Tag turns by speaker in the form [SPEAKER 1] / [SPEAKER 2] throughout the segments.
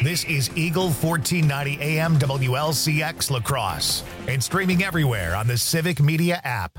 [SPEAKER 1] This is Eagle 1490 AM WLCX La Crosse and streaming everywhere on the Civic Media app.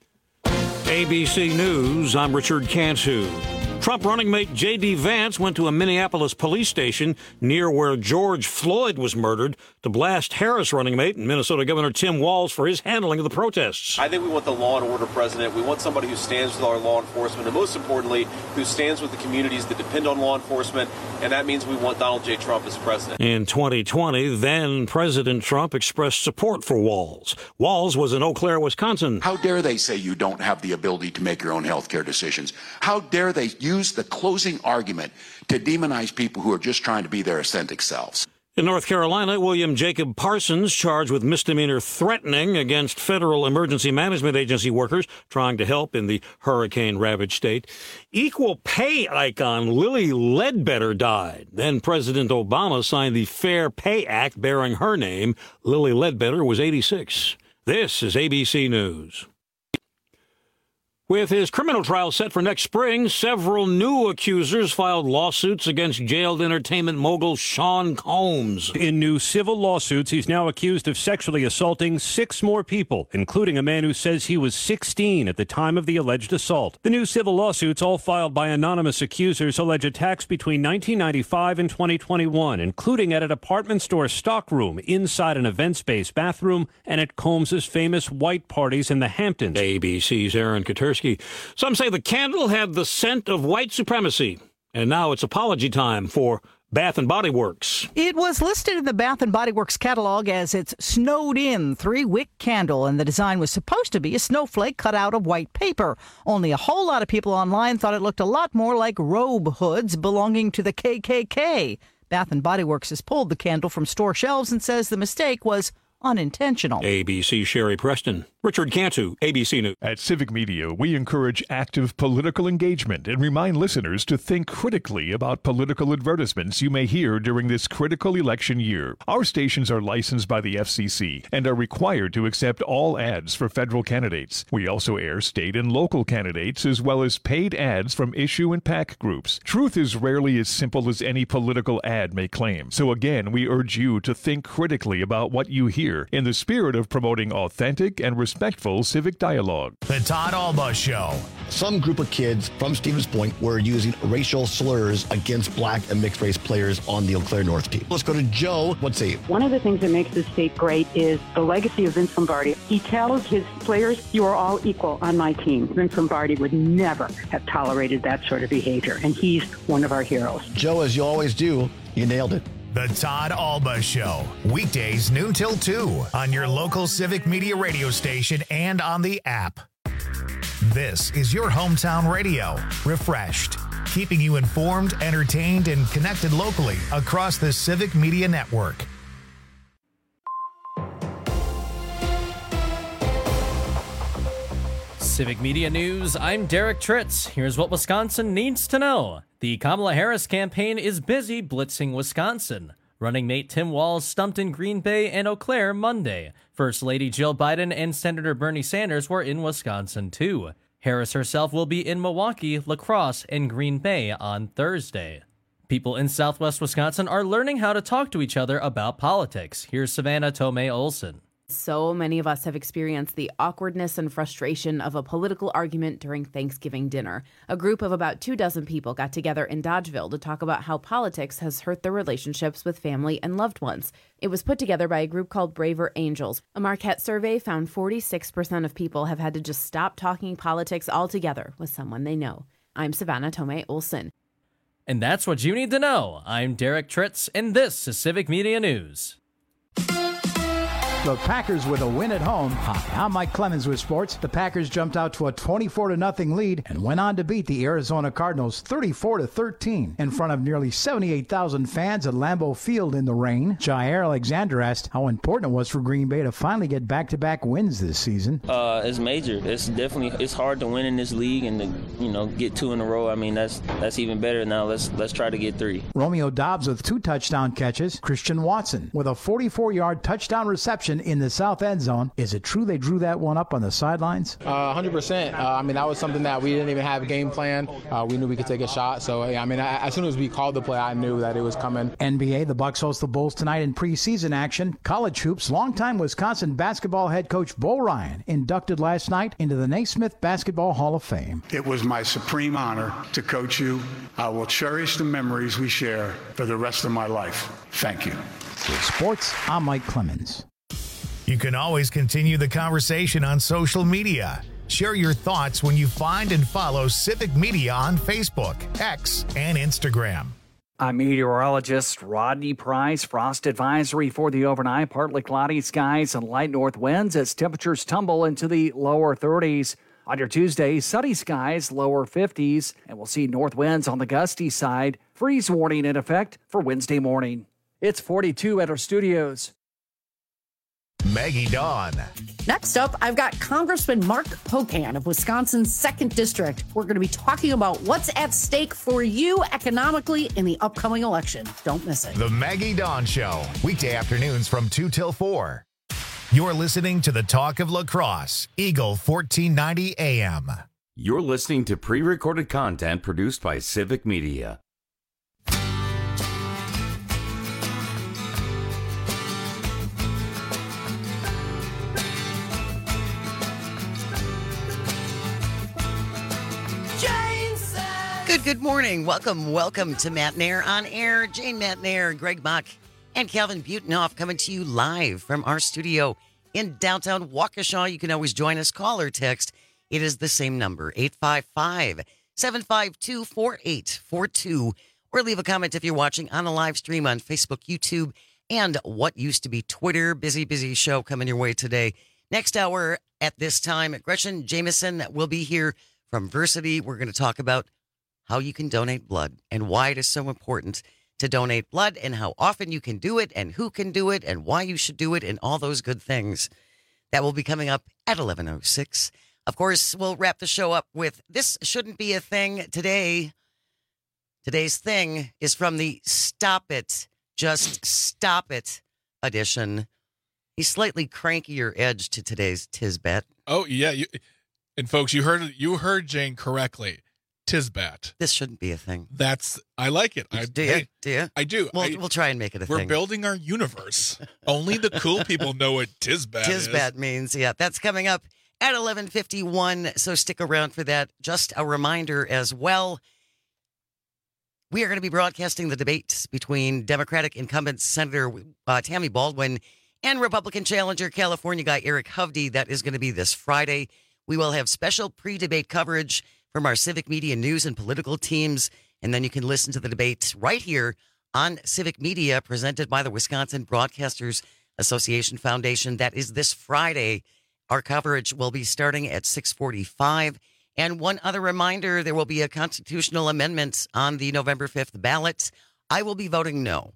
[SPEAKER 2] ABC News, I'm Richard Cantu. Trump running mate J.D. Vance went to a Minneapolis police station near where George Floyd was murdered to blast Harris running mate and Minnesota Governor Tim Walz for his handling of the protests.
[SPEAKER 3] I think we want the law and order president. We want somebody who stands with our law enforcement and, most importantly, who stands with the communities that depend on law enforcement, and that means we want Donald J. Trump as president.
[SPEAKER 2] In 2020, then President Trump expressed support for Walz. Walz was in Eau Claire, Wisconsin.
[SPEAKER 4] How dare they say you don't have the ability to make your own health care decisions? How dare they use the closing argument to demonize people who are just trying to be their authentic selves?
[SPEAKER 2] In North Carolina, William Jacob Parsons charged with misdemeanor threatening against Federal Emergency Management Agency workers trying to help in the hurricane-ravaged state. Equal pay icon Lilly Ledbetter died. Then President Obama signed the Fair Pay Act bearing her name. Lilly Ledbetter was 86. This is ABC News. With his criminal trial set for next spring, several new accusers filed lawsuits against jailed entertainment mogul Sean Combs.
[SPEAKER 5] In new civil lawsuits, he's now accused of sexually assaulting 6 more people, including a man who says he was 16 at the time of the alleged assault. The new civil lawsuits, all filed by anonymous accusers, allege attacks between 1995 and 2021, including at a department store stockroom, inside an event-space bathroom, and at Combs' famous white parties in the Hamptons.
[SPEAKER 2] ABC's Aaron Katersky. Some say the candle had the scent of white supremacy. And now it's apology time for Bath & Body Works.
[SPEAKER 6] It was listed in the Bath & Body Works catalog as its snowed-in 3-wick candle, and the design was supposed to be a snowflake cut out of white paper. Only a whole lot of people online thought it looked a lot more like robe hoods belonging to the KKK. Bath & Body Works has pulled the candle from store shelves and says the mistake was unintentional.
[SPEAKER 2] ABC Sherry Preston. Richard Cantu, ABC News.
[SPEAKER 7] At Civic Media, we encourage active political engagement and remind listeners to think critically about political advertisements you may hear during this critical election year. Our stations are licensed by the FCC and are required to accept all ads for federal candidates. We also air state and local candidates as well as paid ads from issue and PAC groups. Truth is rarely as simple as any political ad may claim. So again, we urge you to think critically about what you hear in the spirit of promoting authentic and respectful civic dialogue.
[SPEAKER 1] The Todd Alba Show.
[SPEAKER 8] Some group of kids from Stevens Point were using racial slurs against black and mixed race players on the Eau Claire North team. Let's go to Joe. What's he?
[SPEAKER 9] One of the things that makes this state great is the legacy of Vince Lombardi. He tells his players, you are all equal on my team. Vince Lombardi would never have tolerated that sort of behavior, and he's one of our heroes.
[SPEAKER 8] Joe, as you always do, you nailed it.
[SPEAKER 1] The Todd Alba Show. Weekdays noon till 2 on your local Civic Media radio station and on the app. This is your hometown radio. Refreshed. Keeping you informed, entertained, and connected locally across the Civic Media Network.
[SPEAKER 10] Civic Media News, I'm Derek Tritz. Here's what Wisconsin needs to know. The Kamala Harris campaign is busy blitzing Wisconsin. Running mate Tim Walz stumped in Green Bay and Eau Claire Monday. First Lady Jill Biden and Senator Bernie Sanders were in Wisconsin too. Harris herself will be in Milwaukee, La Crosse, and Green Bay on Thursday. People in southwest Wisconsin are learning how to talk to each other about politics. Here's Savannah Tomei Olson.
[SPEAKER 11] So many of us have experienced the awkwardness and frustration of a political argument during Thanksgiving dinner. A group of about 24 people got together in Dodgeville to talk about how politics has hurt their relationships with family and loved ones. It was put together by a group called Braver Angels. A Marquette survey found 46% of people have had to just stop talking politics altogether with someone they know. I'm Savannah Tomei Olson.
[SPEAKER 10] And that's what you need to know. I'm Derek Tritz, and this is Civic Media News.
[SPEAKER 12] The Packers with a win at home. Hi, I'm Mike Clemens with sports. The Packers jumped out to a 24-0 lead and went on to beat the Arizona Cardinals 34-13 in front of nearly 78,000 fans at Lambeau Field in the rain. Jair Alexander asked how important it was for Green Bay to finally get back-to-back wins this season.
[SPEAKER 13] It's major. It's hard to win in this league and to get 2 in a row. I mean that's even better. Now let's try to get 3.
[SPEAKER 12] Romeo Dobbs with 2 touchdown catches. Christian Watson with a 44-yard touchdown reception possession in the south end zone. Is it true they drew that one up on the sidelines?
[SPEAKER 14] 100%. I mean, that was something that we didn't even have a game plan. We knew we could take a shot. So, yeah, I mean, as soon as we called the play, I knew that it was coming.
[SPEAKER 12] NBA, the Bucks host the Bulls tonight in preseason action. College hoops, longtime Wisconsin basketball head coach Bo Ryan inducted last night into the Naismith Basketball Hall of Fame.
[SPEAKER 15] It was my supreme honor to coach you. I will cherish the memories we share for the rest of my life. Thank you.
[SPEAKER 12] With sports, I'm Mike Clemens.
[SPEAKER 1] You can always continue the conversation on social media. Share your thoughts when you find and follow Civic Media on Facebook, X, and Instagram.
[SPEAKER 16] I'm meteorologist Rodney Price. Frost advisory for the overnight. Partly cloudy skies and light north winds as temperatures tumble into the lower 30s. On your Tuesday, sunny skies, lower 50s, and we'll see north winds on the gusty side. Freeze warning in effect for Wednesday morning. It's 42 at our studios.
[SPEAKER 1] Maggie Dawn.
[SPEAKER 17] Next up, I've got Congressman Mark Pocan of Wisconsin's 2nd District. We're going to be talking about what's at stake for you economically in the upcoming election. Don't miss it.
[SPEAKER 1] The Maggie Dawn Show, weekday afternoons from 2 till 4. You're listening to the Talk of La Crosse, Eagle 1490 AM.
[SPEAKER 18] You're listening to pre-recorded content produced by Civic Media.
[SPEAKER 19] Good morning. Welcome to Matt Nair on Air. Jane Matt Nair, Greg Mock, and Calvin Butenhoff coming to you live from our studio in downtown Waukesha. You can always join us, call or text. It is the same number, 855-752-4842, or leave a comment if you're watching on the live stream on Facebook, YouTube, and what used to be Twitter. Busy show coming your way today. Next hour at this time, Gretchen Jameson will be here from Versity. We're going to talk about how you can donate blood and why it is so important to donate blood and how often you can do it and who can do it and why you should do it and all those good things. That will be coming up at 11:06. Of course, we'll wrap the show up with This Shouldn't Be a Thing today. Today's thing is from the Stop It, Just Stop It edition. A slightly crankier edge to today's Tisbat.
[SPEAKER 20] Oh, yeah. And folks, you heard Jane correctly. Tisbat.
[SPEAKER 19] This shouldn't be a thing.
[SPEAKER 20] I like it.
[SPEAKER 19] Do you?
[SPEAKER 20] I do.
[SPEAKER 19] We'll try and make it a thing.
[SPEAKER 20] We're building our universe. Only the cool people know what Tisbat is.
[SPEAKER 19] Tisbat means, yeah. That's coming up at 11:51, so stick around for that. Just a reminder as well, we are going to be broadcasting the debate between Democratic incumbent Senator Tammy Baldwin and Republican challenger California guy Eric Hovde. That is going to be this Friday. We will have special pre-debate coverage from our Civic Media news and political teams. And then you can listen to the debate right here on Civic Media, presented by the Wisconsin Broadcasters Association Foundation. That is this Friday. Our coverage will be starting at 6:45. And one other reminder, there will be a constitutional amendment on the November 5th ballot. I will be voting no.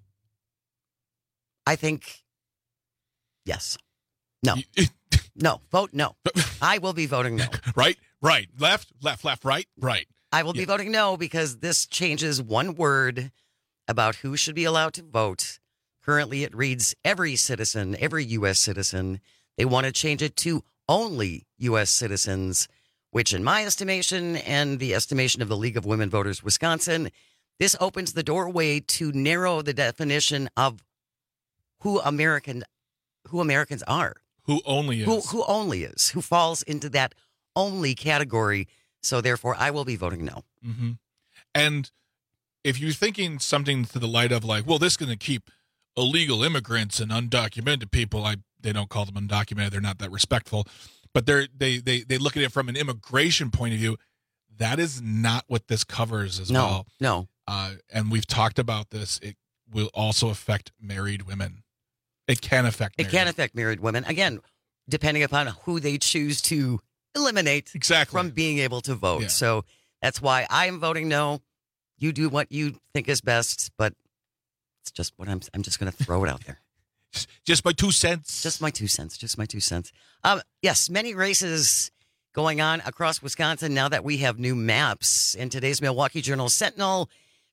[SPEAKER 19] I think, yes. No. No. Vote no. I will be voting no.
[SPEAKER 20] Right. Left, right.
[SPEAKER 19] I will be voting no because this changes one word about who should be allowed to vote. Currently, it reads every citizen, every U.S. citizen. They want to change it to only U.S. citizens, which in my estimation and the estimation of the League of Women Voters Wisconsin, this opens the doorway to narrow the definition of who Americans are.
[SPEAKER 20] Who only is.
[SPEAKER 19] Who only is. Who falls into that only category. So therefore, I will be voting no.
[SPEAKER 20] Mm-hmm. And if you're thinking something to the light of like, well, this is going to keep illegal immigrants and undocumented people, they don't call them undocumented. They're not that respectful. But they look at it from an immigration point of view. That is not what this covers as well.
[SPEAKER 19] No.
[SPEAKER 20] And we've talked about this. It will also affect married women. It can affect
[SPEAKER 19] married women. Again, depending upon who they choose to eliminate from being able to vote.
[SPEAKER 20] Yeah.
[SPEAKER 19] So that's why I am voting no. You do what you think is best, but it's just what I'm just going to throw it out there.
[SPEAKER 20] Just my 2 cents.
[SPEAKER 19] Just my 2 cents. Yes, many races going on across Wisconsin now that we have new maps. In today's Milwaukee Journal Sentinel,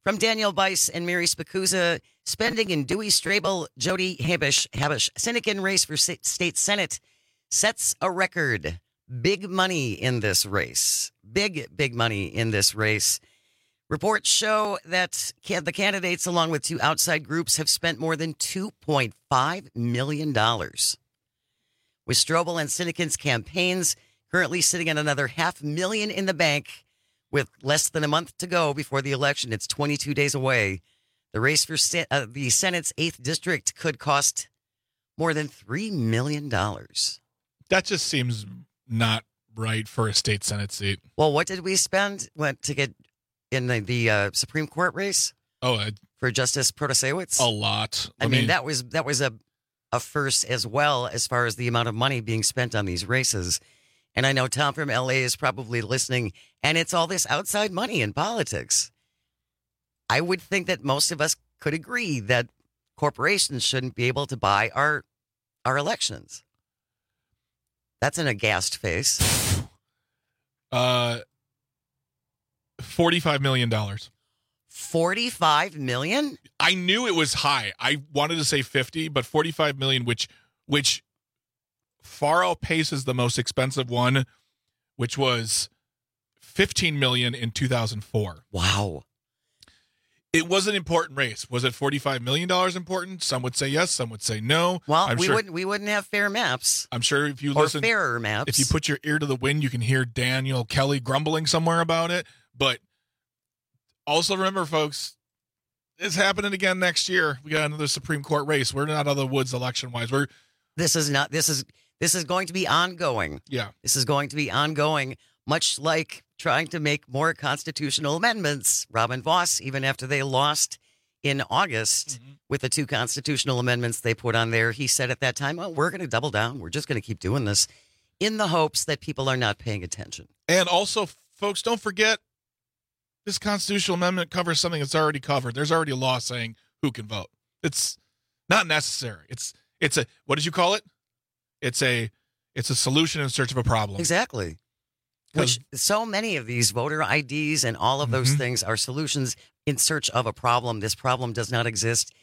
[SPEAKER 19] From Daniel Bice and Mary Spicuzza, spending in Dewey Strabel, Jody Habush, Sinekin race for state senate sets a record. Big money in this race. Big money in this race. Reports show that the candidates, along with two outside groups, have spent more than $2.5 million. With Strobel and Sinekin's campaigns currently sitting at another $500,000 in the bank, with less than a month to go before the election. It's 22 days away. The race for the Senate's 8th district could cost more than $3 million.
[SPEAKER 20] That just seems not right for a state Senate seat.
[SPEAKER 19] Well, what did we spend to get in the Supreme Court race?
[SPEAKER 20] For
[SPEAKER 19] Justice Protasewicz?
[SPEAKER 20] A lot.
[SPEAKER 19] I mean, that was a first as well as far as the amount of money being spent on these races. And I know Tom from LA is probably listening, and it's all this outside money in politics. I would think that most of us could agree that corporations shouldn't be able to buy our elections. That's an aghast face.
[SPEAKER 20] $45 million.
[SPEAKER 19] $45 million?
[SPEAKER 20] I knew it was high. I wanted to say 50, but $45 million, which far outpaces the most expensive one, which was $15 million in 2004.
[SPEAKER 19] Wow.
[SPEAKER 20] It was an important race. Was it $45 million important? Some would say yes, some would say no.
[SPEAKER 19] Well, we wouldn't have fair maps.
[SPEAKER 20] I'm sure if you
[SPEAKER 19] listen, fairer maps.
[SPEAKER 20] If you put your ear to the wind, you can hear Daniel Kelly grumbling somewhere about it. But also remember, folks, it's happening again next year. We got another Supreme Court race. We're not out of the woods election-wise.
[SPEAKER 19] This is going to be ongoing.
[SPEAKER 20] Yeah.
[SPEAKER 19] This is going to be ongoing, much like trying to make more constitutional amendments. Robin Vos, even after they lost in August with the 2 constitutional amendments they put on there, he said at that time, we're going to double down. We're just going to keep doing this in the hopes that people are not paying attention.
[SPEAKER 20] And also, folks, don't forget, this constitutional amendment covers something that's already covered. There's already a law saying who can vote. It's not necessary. It's a, what did you call it? It's a solution in search of a problem.
[SPEAKER 19] Exactly. Which so many of these voter IDs and all of those things are solutions in search of a problem. This problem does not exist.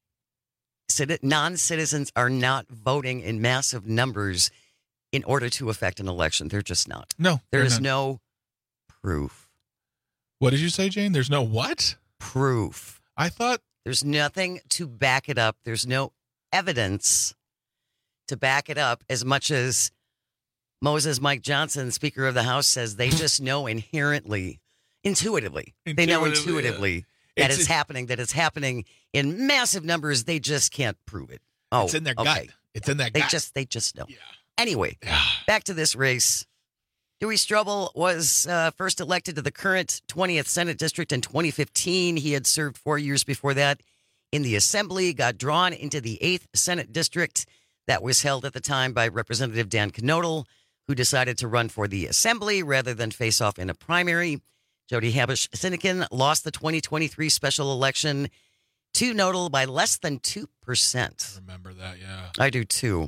[SPEAKER 19] Non-citizens are not voting in massive numbers in order to affect an election. They're just not.
[SPEAKER 20] No.
[SPEAKER 19] There is no proof.
[SPEAKER 20] What did you say, Jane? There's no what?
[SPEAKER 19] Proof.
[SPEAKER 20] I thought
[SPEAKER 19] there's nothing to back it up. There's no evidence to back it up, as much as Moses Mike Johnson, Speaker of the House, says they just know intuitively. They know intuitively that it's happening, that it's happening in massive numbers. They just can't prove it.
[SPEAKER 20] It's in their gut. It's in their gut.
[SPEAKER 19] They just know. Yeah. Anyway, back to this race. Dewey Strobel was first elected to the current 20th Senate District in 2015. He had served 4 years before that in the Assembly, got drawn into the 8th Senate District that was held at the time by Representative Dan Knodel, who decided to run for the Assembly rather than face off in a primary. Jody Habush Sinekin lost the 2023 special election to Knodel by less than 2%.
[SPEAKER 20] I remember that, yeah.
[SPEAKER 19] I do too.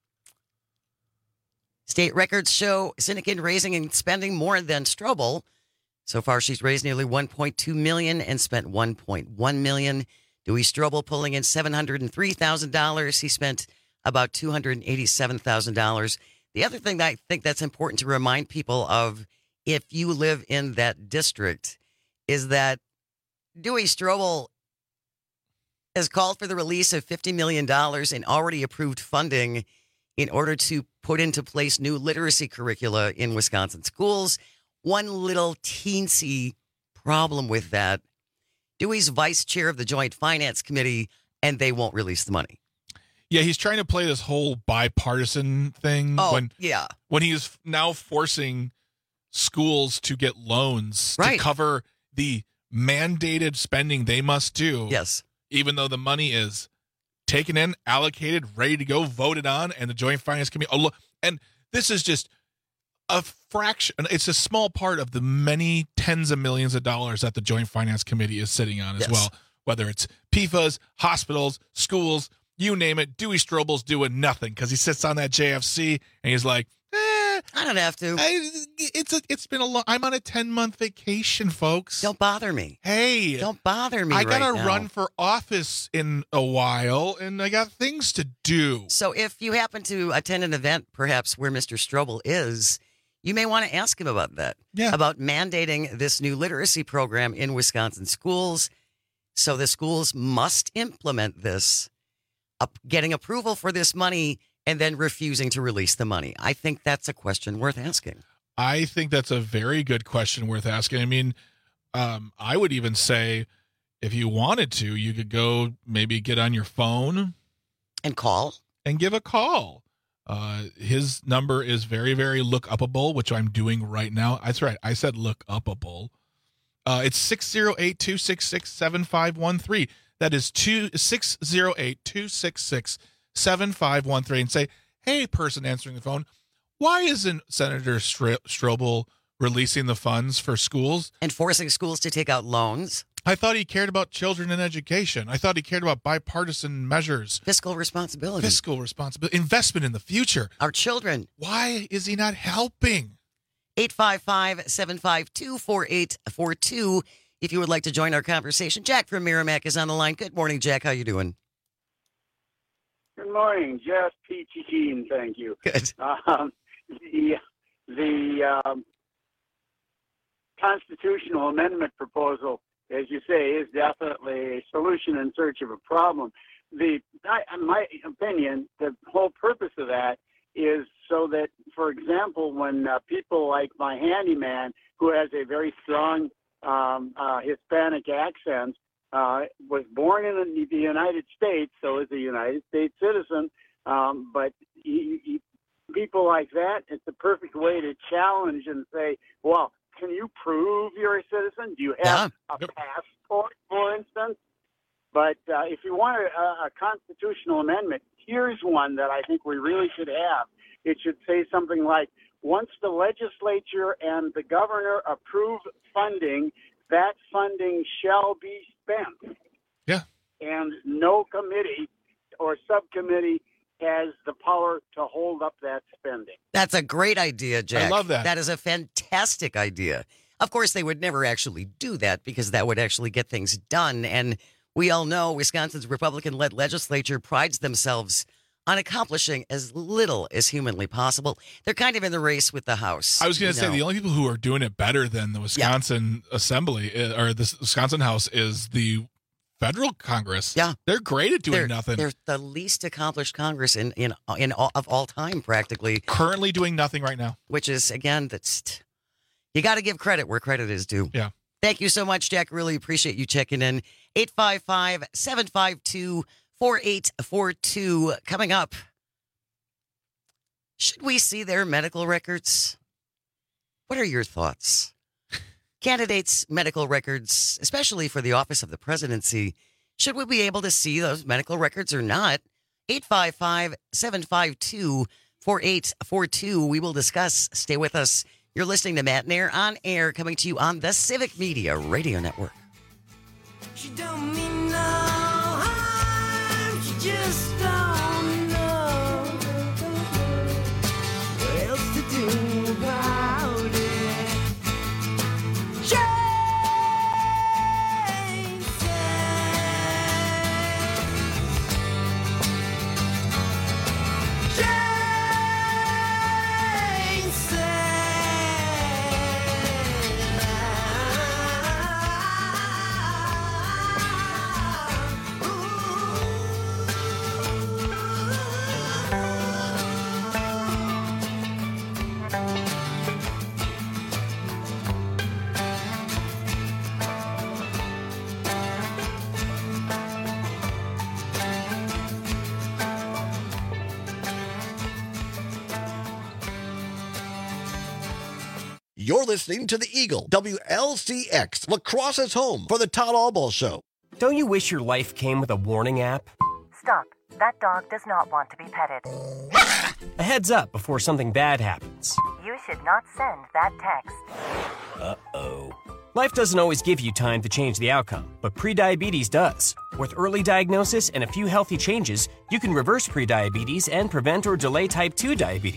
[SPEAKER 19] State records show Sinekin raising and spending more than Strobel. So far, she's raised nearly $1.2 million and spent $1.1 million. Dewey Strobel pulling in $703,000. He spent about $287,000. The other thing that I think that's important to remind people of, if you live in that district, is that Dewey Strobel has called for the release of $50 million in already approved funding in order to put into place new literacy curricula in Wisconsin schools. One little teensy problem with that: Dewey's vice chair of the Joint Finance Committee, and they won't release the money.
[SPEAKER 20] Yeah, he's trying to play this whole bipartisan thing. When he is now forcing schools to get loans to cover the mandated spending they must do.
[SPEAKER 19] Yes.
[SPEAKER 20] Even though the money is taken in, allocated, ready to go, voted on, and the Joint Finance Committee. And this is just a fraction. It's a small part of the many tens of millions of dollars that the Joint Finance Committee is sitting on as well. Whether it's PFAS, hospitals, schools, you name it. Dewey Strobel's doing nothing because he sits on that JFC and he's like,
[SPEAKER 19] I don't have to.
[SPEAKER 20] It's been a long. I'm on a 10-month vacation, folks.
[SPEAKER 19] Don't bother me.
[SPEAKER 20] Hey,
[SPEAKER 19] don't bother me.
[SPEAKER 20] I gotta
[SPEAKER 19] right now.
[SPEAKER 20] run for office in a while, and I got things to do.
[SPEAKER 19] So if you happen to attend an event, perhaps where Mr. Strobel is, you may want to ask him about that.
[SPEAKER 20] Yeah.
[SPEAKER 19] About mandating this new literacy program in Wisconsin schools. So the schools must implement this, getting approval for this money and then refusing to release the money. I think that's a question worth asking.
[SPEAKER 20] I think that's a very good question worth asking. I mean, I would even say if you wanted to, you could go maybe get on your phone
[SPEAKER 19] and call
[SPEAKER 20] and give a call. His number is very, very look-upable, which I'm doing right now. That's right. I said look-upable. It's 608-266-7513. That is 608-266-7513. And say, hey, person answering the phone, why isn't Senator Strobel releasing the funds for schools?
[SPEAKER 19] And forcing schools to take out loans?
[SPEAKER 20] I thought he cared about children and education. I thought he cared about bipartisan measures.
[SPEAKER 19] Fiscal responsibility.
[SPEAKER 20] Investment in the future.
[SPEAKER 19] Our children.
[SPEAKER 20] Why is he not helping?
[SPEAKER 19] 855-752-4842. If you would like to join our conversation. Jack from Merrimack is on the line. Good morning, Jack. How you doing?
[SPEAKER 21] Good morning. Just peachy keen, thank you.
[SPEAKER 19] Good.
[SPEAKER 21] The constitutional amendment proposal, as you say, is definitely a solution in search of a problem. In my opinion, the whole purpose of that is so that, for example, when people like my handyman, who has a very strong Hispanic accent, was born in the United States, so is a United States citizen, but people like that, it's the perfect way to challenge and say, well, can you prove you're a citizen? Do you have a passport, for instance? But if you want a constitutional amendment, here's one that I think we really should have. It should say something like, once the legislature and the governor approve funding, that funding shall be spent.
[SPEAKER 20] Yeah.
[SPEAKER 21] And no committee or subcommittee has the power to hold up that spending.
[SPEAKER 19] That's a great idea, Jack.
[SPEAKER 20] I love that.
[SPEAKER 19] That is a fantastic idea. Of course, they would never actually do that because that would actually get things done. And we all know Wisconsin's Republican-led legislature prides themselves on accomplishing as little as humanly possible. They're kind of in the race with the House.
[SPEAKER 20] I was going to say the only people who are doing it better than the Wisconsin Assembly or the Wisconsin House is the federal Congress.
[SPEAKER 19] Yeah.
[SPEAKER 20] They're great at doing nothing.
[SPEAKER 19] They're the least accomplished Congress in all time, practically.
[SPEAKER 20] Currently doing nothing right now.
[SPEAKER 19] Which is, again, you got to give credit where credit is due.
[SPEAKER 20] Yeah.
[SPEAKER 19] Thank you so much, Jack. Really appreciate you checking in. 855-752-4842. Coming up, should we see their medical records? What are your thoughts? Candidates' medical records, especially for the office of the presidency, should we be able to see those medical records or not? 855-752-4842. We will discuss. Stay with us. You're listening to Matt and Air on air, coming to you on the Civic Media Radio Network.
[SPEAKER 22] She don't mean no harm, she just don't know what else to do about it.
[SPEAKER 8] You're listening to The Eagle, WLCX, Lacrosse's home for the Todd Albaugh Show.
[SPEAKER 23] Don't you wish your life came with a warning app?
[SPEAKER 24] Stop. That dog does not want to be petted.
[SPEAKER 23] A heads up before something bad happens.
[SPEAKER 24] You should not send that text.
[SPEAKER 23] Uh-oh. Life doesn't always give you time to change the outcome, but prediabetes does. With early diagnosis and a few healthy changes, you can reverse prediabetes and prevent or delay type 2 diabetes.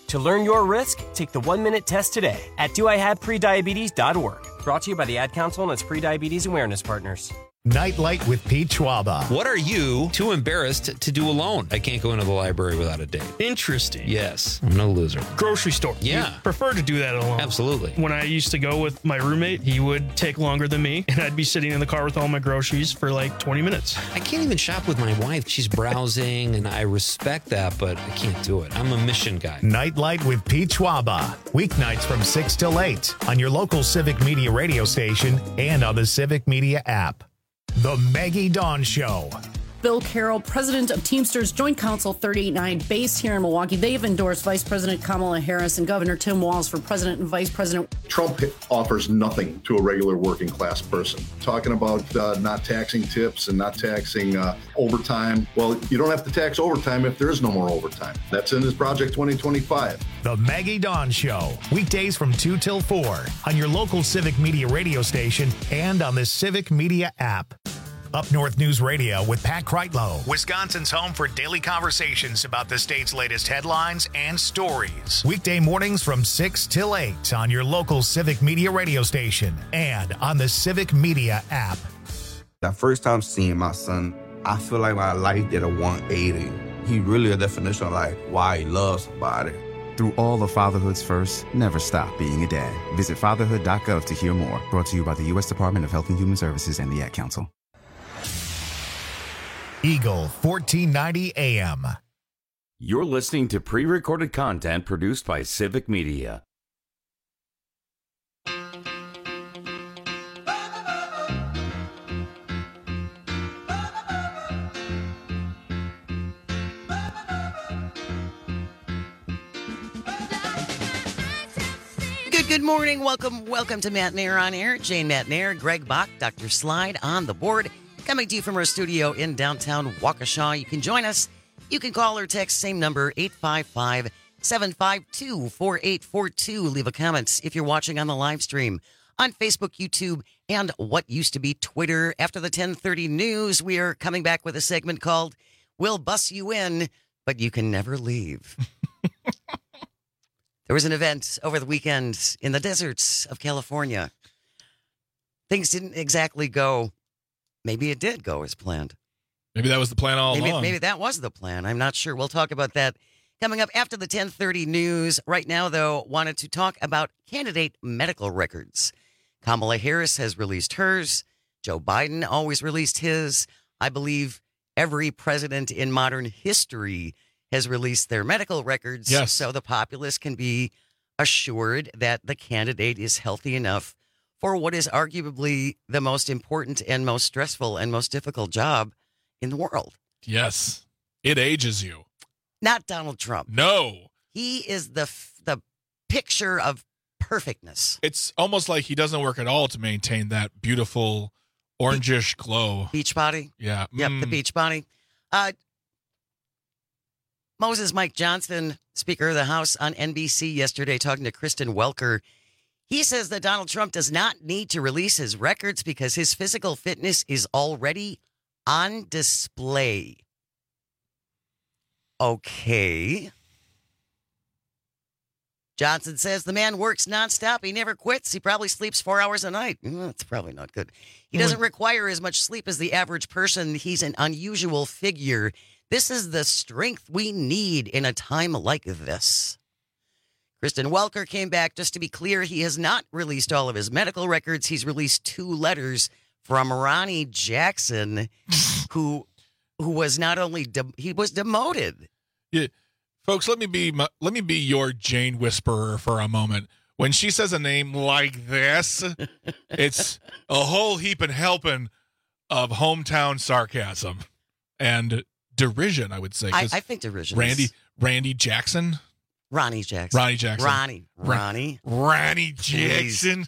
[SPEAKER 23] To learn your risk, take the 1-minute test today at doihaveprediabetes.org. Brought to you by the Ad Council and its pre-diabetes awareness partners.
[SPEAKER 1] Nightlight with Pete Schwaba.
[SPEAKER 3] What are you too embarrassed to do alone? I can't go into the library without a date.
[SPEAKER 4] Interesting.
[SPEAKER 3] Yes, I'm no loser.
[SPEAKER 4] Grocery store.
[SPEAKER 3] Yeah.
[SPEAKER 4] We prefer to do that alone.
[SPEAKER 3] Absolutely.
[SPEAKER 4] When I used to go with my roommate, he would take longer than me, and I'd be sitting in the car with all my groceries for like 20 minutes.
[SPEAKER 3] I can't even shop with my wife. She's browsing, and I respect that, but I can't do it. I'm a mission guy.
[SPEAKER 1] Nightlight with Pete Schwaba. Weeknights from 6 till 8 on your local Civic Media radio station and on the Civic Media app. The Maggie Dawn Show.
[SPEAKER 17] Bill Carroll, president of Teamsters Joint Council 389, based here in Milwaukee. They've endorsed Vice President Kamala Harris and Governor Tim Walz for president and vice president.
[SPEAKER 5] Trump offers nothing to a regular working class person. Talking about not taxing tips and not taxing overtime. Well, you don't have to tax overtime if there is no more overtime. That's in his Project 2025.
[SPEAKER 1] The Maggie Dawn Show. Weekdays from 2 till 4 on your local Civic Media radio station and on the Civic Media app. Up North News Radio with Pat Kreitlow, Wisconsin's home for daily conversations about the state's latest headlines and stories. Weekday mornings from 6 till 8 on your local Civic Media radio station and on the Civic Media app.
[SPEAKER 6] The first time seeing my son, I feel like my life did a 180. He really a definition of like why he loves somebody.
[SPEAKER 25] Through all of fatherhood's firsts, never stop being a dad. Visit fatherhood.gov to hear more. Brought to you by the U.S. Department of Health and Human Services and the Ad Council.
[SPEAKER 1] Eagle 1490 AM.
[SPEAKER 18] You're listening to pre-recorded content produced by Civic Media.
[SPEAKER 19] Good morning. Welcome to Matt Nair on Air. Jane Matt Nair, Greg Bach, Dr. Slide on the board. Coming to you from our studio in downtown Waukesha. You can join us. You can call or text, same number, 855-752-4842. Leave a comment if you're watching on the live stream on Facebook, YouTube, and what used to be Twitter. After the 10:30 news, we are coming back with a segment called We'll Bus You In, But You Can Never Leave. There was an event over the weekend in the deserts of California. Things didn't exactly go. Maybe it did go as planned.
[SPEAKER 20] Maybe that was the plan all along.
[SPEAKER 19] Maybe that was the plan. I'm not sure. We'll talk about that coming up after the 10:30 news. Right now, though, wanted to talk about candidate medical records. Kamala Harris has released hers. Joe Biden always released his. I believe every president in modern history has released their medical records.
[SPEAKER 20] Yes.
[SPEAKER 19] So the populace can be assured that the candidate is healthy enough for what is arguably the most important and most stressful and most difficult job in the world.
[SPEAKER 20] Yes. It ages you.
[SPEAKER 19] Not Donald Trump.
[SPEAKER 20] No.
[SPEAKER 19] He is the picture of perfectness.
[SPEAKER 20] It's almost like he doesn't work at all to maintain that beautiful orangish glow.
[SPEAKER 19] Beach body?
[SPEAKER 20] Yeah.
[SPEAKER 19] Yep, the beach body. Moses Mike Johnson, Speaker of the House on NBC yesterday, talking to Kristen Welker. He says that Donald Trump does not need to release his records because his physical fitness is already on display. Okay. Johnson says the man works nonstop. He never quits. He probably sleeps 4 hours a night. That's probably not good. He doesn't require as much sleep as the average person. He's an unusual figure. This is the strength we need in a time like this. Kristen Welker came back. Just to be clear, he has not released all of his medical records. He's released 2 letters from Ronnie Jackson, who was not only he was demoted.
[SPEAKER 20] Yeah. Folks, let me be your Jane whisperer for a moment. When she says a name like this, it's a whole heap and helping of hometown sarcasm and derision, I would say.
[SPEAKER 19] I think derision.
[SPEAKER 20] Randy Jackson.
[SPEAKER 19] Ronnie Jackson.
[SPEAKER 20] Ronnie Jackson.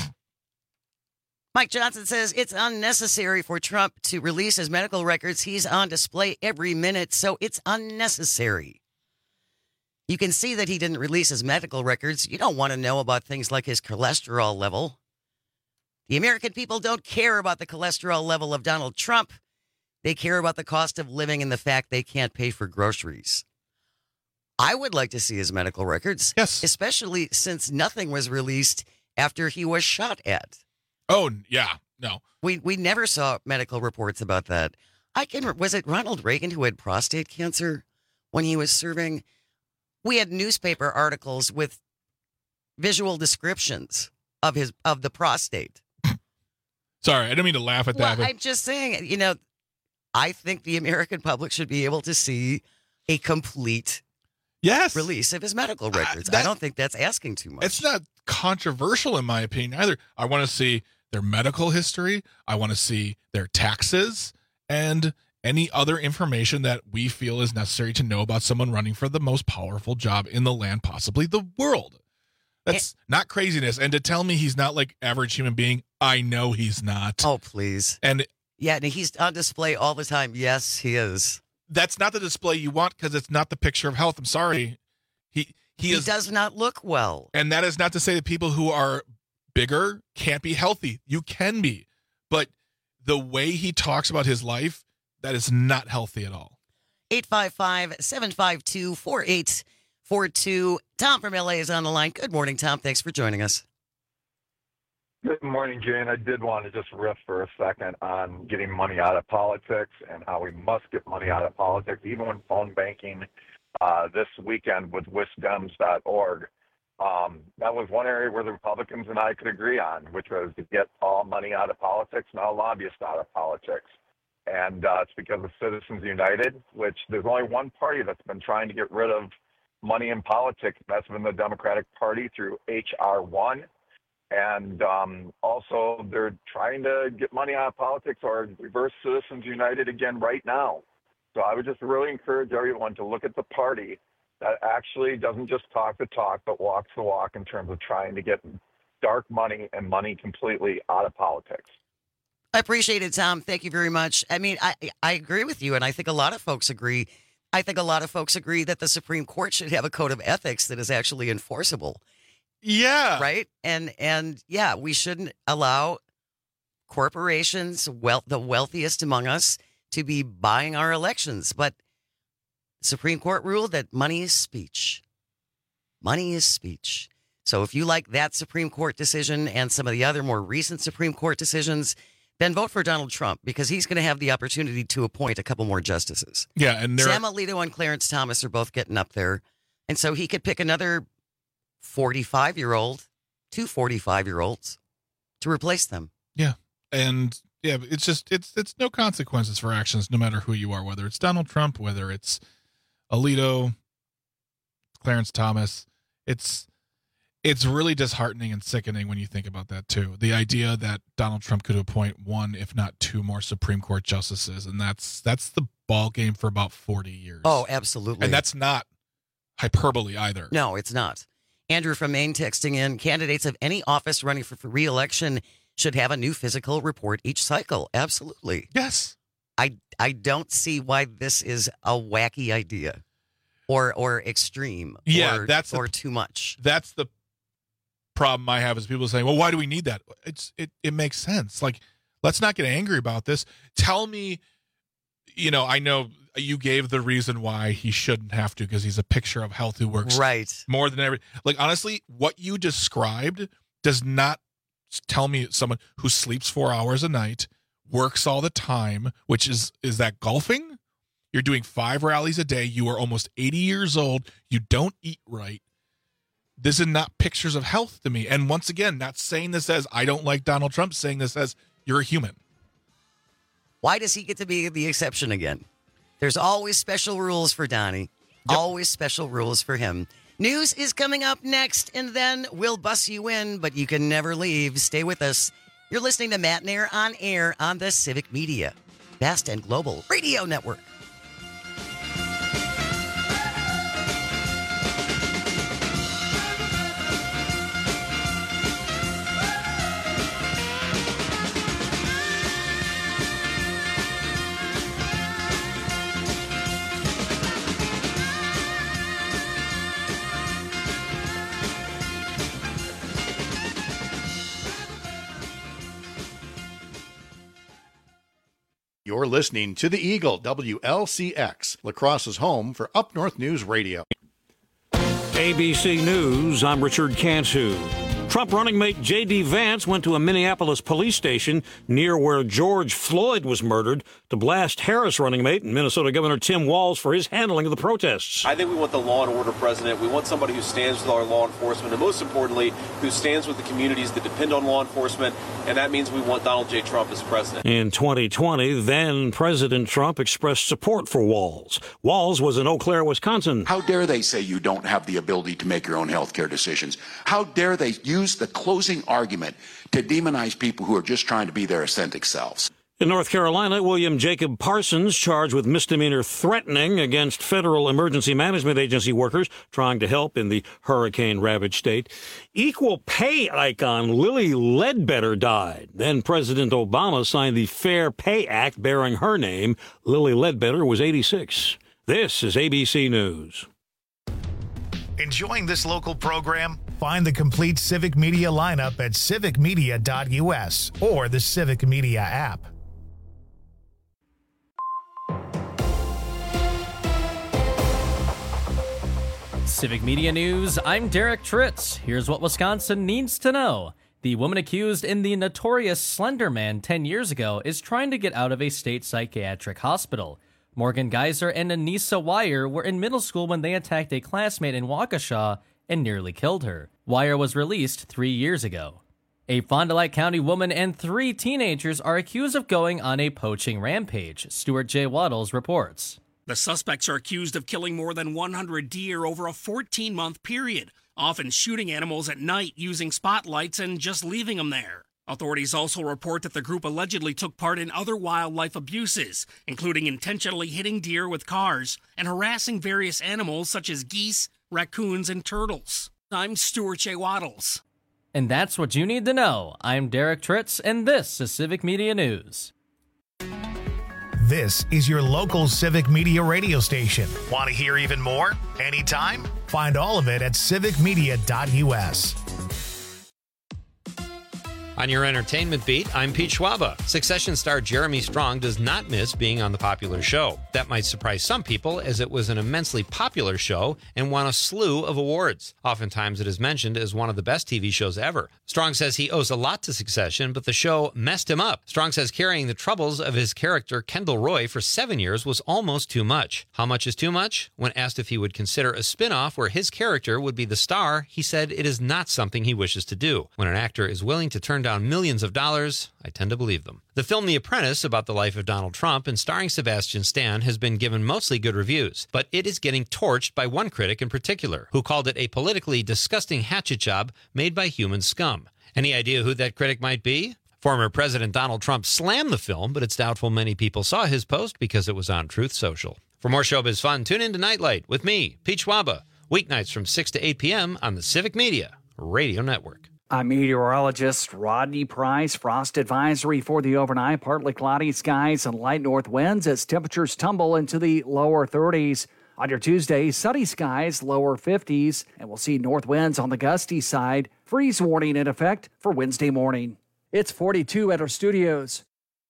[SPEAKER 19] Mike Johnson says it's unnecessary for Trump to release his medical records. He's on display every minute, so it's unnecessary. You can see that he didn't release his medical records. You don't want to know about things like his cholesterol level. The American people don't care about the cholesterol level of Donald Trump. They care about the cost of living and the fact they can't pay for groceries. I would like to see his medical records.
[SPEAKER 20] Yes.
[SPEAKER 19] Especially since nothing was released after he was shot at.
[SPEAKER 20] Oh, yeah. No.
[SPEAKER 19] We never saw medical reports about that. Was it Ronald Reagan who had prostate cancer when he was serving? We had newspaper articles with visual descriptions of the prostate.
[SPEAKER 20] Sorry, I didn't mean to laugh at that.
[SPEAKER 19] Well, I'm just saying, I think the American public should be able to see a complete release of his medical records. I don't think that's asking too much.
[SPEAKER 20] It's not controversial in my opinion either. I want to see their medical history. I want to see their taxes and any other information that we feel is necessary to know about someone running for the most powerful job in the land, possibly the world. That's not craziness. And to tell me he's not like average human being, I know he's not.
[SPEAKER 19] Oh, please.
[SPEAKER 20] And
[SPEAKER 19] yeah, and he's on display all the time. Yes, he is.
[SPEAKER 20] That's not the display you want because it's not the picture of health. I'm sorry. He
[SPEAKER 19] does not look well.
[SPEAKER 20] And that is not to say that people who are bigger can't be healthy. You can be. But the way he talks about his life, that is not healthy at all.
[SPEAKER 19] 855-752-4842. Tom from LA is on the line. Good morning, Tom. Thanks for joining us.
[SPEAKER 2] Good morning, Jane. I did want to just riff for a second on getting money out of politics and how we must get money out of politics, even when phone banking this weekend with wisdems.org. That was one area where the Republicans and I could agree on, which was to get all money out of politics and all lobbyists out of politics. And it's because of Citizens United, which there's only one party that's been trying to get rid of money in politics. That's been the Democratic Party through H.R. 1. And also they're trying to get money out of politics or reverse Citizens United again right now. So I would just really encourage everyone to look at the party that actually doesn't just talk the talk, but walks the walk in terms of trying to get dark money and money completely out of politics.
[SPEAKER 19] I appreciate it, Tom. Thank you very much. I mean, I agree with you, and I think a lot of folks agree. I think a lot of folks agree that the Supreme Court should have a code of ethics that is actually enforceable.
[SPEAKER 20] Yeah.
[SPEAKER 19] Right? And yeah, we shouldn't allow corporations, the wealthiest among us, to be buying our elections. But the Supreme Court ruled that money is speech. Money is speech. So if you like that Supreme Court decision and some of the other more recent Supreme Court decisions, then vote for Donald Trump because he's going to have the opportunity to appoint a couple more justices.
[SPEAKER 20] Yeah, and
[SPEAKER 19] Sam Alito and Clarence Thomas are both getting up there. And so he could pick another 45-year-old, two 45-year-olds to replace them.
[SPEAKER 20] Yeah. And yeah, it's just it's no consequences for actions no matter who you are, whether it's Donald Trump, whether it's Alito, Clarence Thomas. It's really disheartening and sickening when you think about that, too. The idea that Donald Trump could appoint one, if not two more Supreme Court justices. And that's the ball game for about 40 years.
[SPEAKER 19] Oh, absolutely.
[SPEAKER 20] And that's not hyperbole either.
[SPEAKER 19] No, it's not. Andrew from Maine texting in, candidates of any office running for re-election should have a new physical report each cycle. Absolutely.
[SPEAKER 20] Yes.
[SPEAKER 19] I don't see why this is a wacky idea or extreme or too much.
[SPEAKER 20] That's the problem I have is people saying, well, why do we need that? It makes sense. Like, let's not get angry about this. Tell me, I know you gave the reason why he shouldn't have to because he's a picture of health who works more than ever. Like, honestly, what you described does not tell me someone who sleeps 4 hours a night, works all the time, which is that golfing? You're doing 5 rallies a day. You are almost 80 years old. You don't eat right. This is not pictures of health to me. And once again, not saying this as I don't like Donald Trump, saying this as you're a human.
[SPEAKER 19] Why does he get to be the exception again? There's always special rules for Donnie. Yep. Always special rules for him. News is coming up next, and then we'll bus you in, but you can never leave. Stay with us. You're listening to Matt and Air on air on the Civic Media, Best and Global Radio Network.
[SPEAKER 7] You're listening to The Eagle, WLCX, La Crosse's home for Up North News Radio. ABC News, I'm Richard Cantu. Trump running mate J.D. Vance went to a Minneapolis police station near where George Floyd was murdered to blast Harris running mate and Minnesota Governor Tim Walz for his handling of the protests.
[SPEAKER 9] I think we want the law and order president. We want somebody who stands with our law enforcement and, most importantly, who stands with the communities that depend on law enforcement, and that means we want Donald J. Trump as president.
[SPEAKER 7] In 2020, then President Trump expressed support for Walz. Walz was in Eau Claire, Wisconsin.
[SPEAKER 10] How dare they say you don't have the ability to make your own health care decisions? How dare they use the closing argument to demonize people who are just trying to be their authentic selves?
[SPEAKER 7] In North Carolina, William Jacob Parsons charged with misdemeanor threatening against Federal Emergency Management Agency workers trying to help in the hurricane-ravaged state. Equal pay icon Lilly Ledbetter died. Then President Obama signed the Fair Pay Act bearing her name. Lilly Ledbetter was 86. This is ABC News.
[SPEAKER 1] Enjoying this local program? Find the complete Civic Media lineup at civicmedia.us or the Civic Media app.
[SPEAKER 11] Civic Media News, I'm Derek Tritz. Here's what Wisconsin needs to know. The woman accused in the notorious Slender Man 10 years ago is trying to get out of a state psychiatric hospital. Morgan Geyser and Anissa Wire were in middle school when they attacked a classmate in Waukesha and nearly killed her. Wire was released 3 years ago. A Fond du Lac County woman and 3 teenagers are accused of going on a poaching rampage, Stuart J. Waddles reports.
[SPEAKER 13] The suspects are accused of killing more than 100 deer over a 14-month period, often shooting animals at night using spotlights and just leaving them there. Authorities also report that the group allegedly took part in other wildlife abuses, including intentionally hitting deer with cars and harassing various animals such as geese, raccoons, and turtles. I'm Stuart J. Waddles.
[SPEAKER 11] And that's what you need to know. I'm Derek Tritz, and this is Civic Media News.
[SPEAKER 1] This is your local Civic Media radio station. Want to hear even more? Anytime? Find all of it at civicmedia.us.
[SPEAKER 3] On your entertainment beat, I'm Pete Schwaba. Succession star Jeremy Strong does not miss being on the popular show. That might surprise some people, as it was an immensely popular show and won a slew of awards. Oftentimes it is mentioned as one of the best TV shows ever. Strong says he owes a lot to Succession, but the show messed him up. Strong says carrying the troubles of his character Kendall Roy for 7 years was almost too much. How much is too much? When asked if he would consider a spin-off where his character would be the star, he said it is not something he wishes to do. When an actor is willing to turn down millions of dollars, I tend to believe them. The film The Apprentice, about the life of Donald Trump and starring Sebastian Stan, has been given mostly good reviews, but it is getting torched by one critic in particular, who called it a politically disgusting hatchet job made by human scum. Any idea who that critic might be? Former President Donald Trump slammed the film, but it's doubtful many people saw his post because it was on Truth Social. For more showbiz fun, tune in to Nightlight with me, Pete Schwaba, weeknights from 6 to 8 p.m. on the Civic Media Radio Network.
[SPEAKER 16] I'm meteorologist Rodney Price. Frost advisory for the overnight. Partly cloudy skies and light north winds as temperatures tumble into the lower 30s. On your Tuesday, sunny skies, lower 50s, and we'll see north winds on the gusty side. Freeze warning in effect for Wednesday morning. It's 42 at our studios.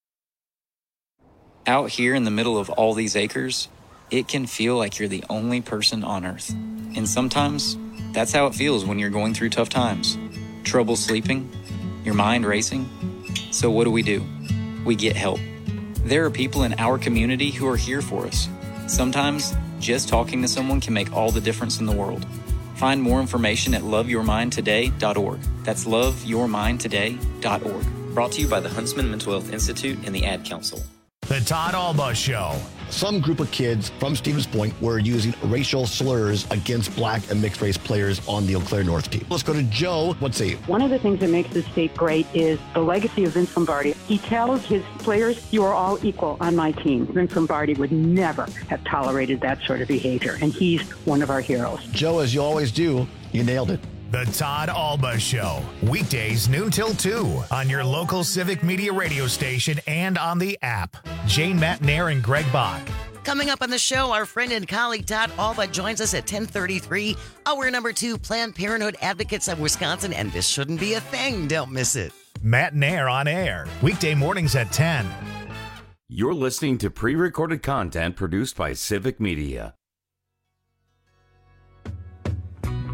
[SPEAKER 26] Out here in the middle of all these acres, it can feel like you're the only person on Earth. And sometimes, that's how it feels when you're going through tough times. Trouble sleeping, your mind racing. So what do? We get help. There are people in our community who are here for us. Sometimes, just talking to someone can make all the difference in the world. Find more information at loveyourmindtoday.org. That's loveyourmindtoday.org. Brought to you by the Huntsman Mental Health Institute and the Ad Council.
[SPEAKER 1] The Todd Alba Show.
[SPEAKER 8] Some group of kids from Stevens Point were using racial slurs against black and mixed race players on the Eau Claire North team. Let's go to Joe. Let's see.
[SPEAKER 27] One of the things that makes this state great is the legacy of Vince Lombardi. He tells his players, you are all equal on my team. Vince Lombardi would never have tolerated that sort of behavior, and he's one of our heroes.
[SPEAKER 8] Joe, as you always do, you nailed it.
[SPEAKER 1] The Todd Alba Show. Weekdays noon till 2 on your local Civic Media radio station and on the app. Jane Matnair and Greg Bach.
[SPEAKER 19] Coming up on the show, our friend and colleague Todd Alba joins us at 10:33. Hour number 2, Planned Parenthood Advocates of Wisconsin, and this shouldn't be a thing. Don't miss it.
[SPEAKER 1] Matnair on air. Weekday mornings at 10.
[SPEAKER 18] You're listening to pre-recorded content produced by Civic Media.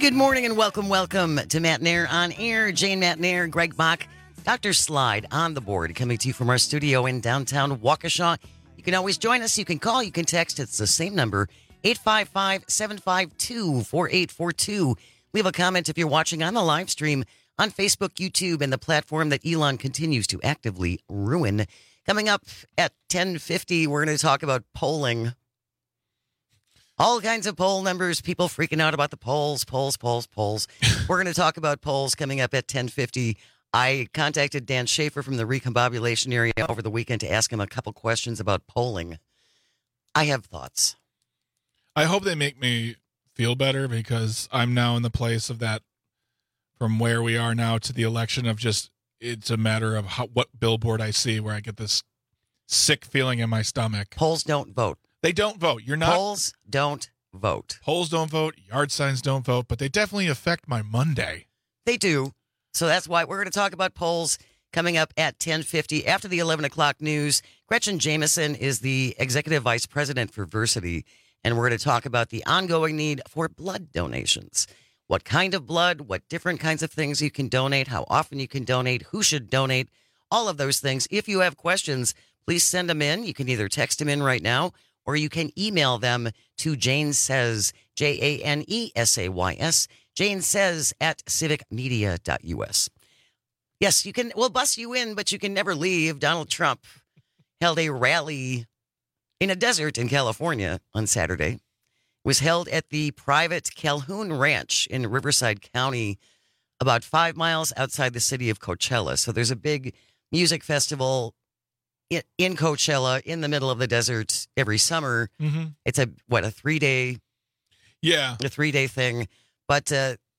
[SPEAKER 19] Good morning and welcome to Matt Nair on Air. Jane Matt Nair, Greg Bach, Dr. Slide on the board, coming to you from our studio in downtown Waukesha. You can always join us. You can call. You can text. It's the same number, 855-752-4842. Leave a comment if you're watching on the live stream on Facebook, YouTube, and the platform that Elon continues to actively ruin. Coming up at 10:50, we're going to talk about polling. All kinds of poll numbers, people freaking out about the polls. We're going to talk about polls coming up at 10:50. I contacted Dan Schaefer from the recombobulation area over the weekend to ask him a couple questions about polling. I have thoughts.
[SPEAKER 20] I hope they make me feel better, because I'm now in the place of that, from where we are now to the election, of just, it's a matter of what billboard I see where I get this sick feeling in my stomach.
[SPEAKER 19] Polls don't vote.
[SPEAKER 20] They don't vote. You're not.
[SPEAKER 19] Polls don't vote.
[SPEAKER 20] Polls don't vote. Yard signs don't vote, but they definitely affect my Monday.
[SPEAKER 19] They do. So that's why we're going to talk about polls coming up at 10:50 after the 11 o'clock news. Gretchen Jameson is the Executive Vice President for Versity, and we're going to talk about the ongoing need for blood donations. What kind of blood, what different kinds of things you can donate, how often you can donate, who should donate, all of those things. If you have questions, please send them in. You can either text them in right now, or you can email them to Jane Says, JaneSays, Jane Says at civicmedia.us. Yes, you can. We'll bus you in, but you can never leave. Donald Trump held a rally in a desert in California on Saturday. It was held at the private Calhoun Ranch in Riverside County, about 5 miles outside the city of Coachella. So there's a big music festival in Coachella in the middle of the desert every summer.
[SPEAKER 20] Mm-hmm.
[SPEAKER 19] It's a 3-day,
[SPEAKER 20] a
[SPEAKER 19] 3-day thing. But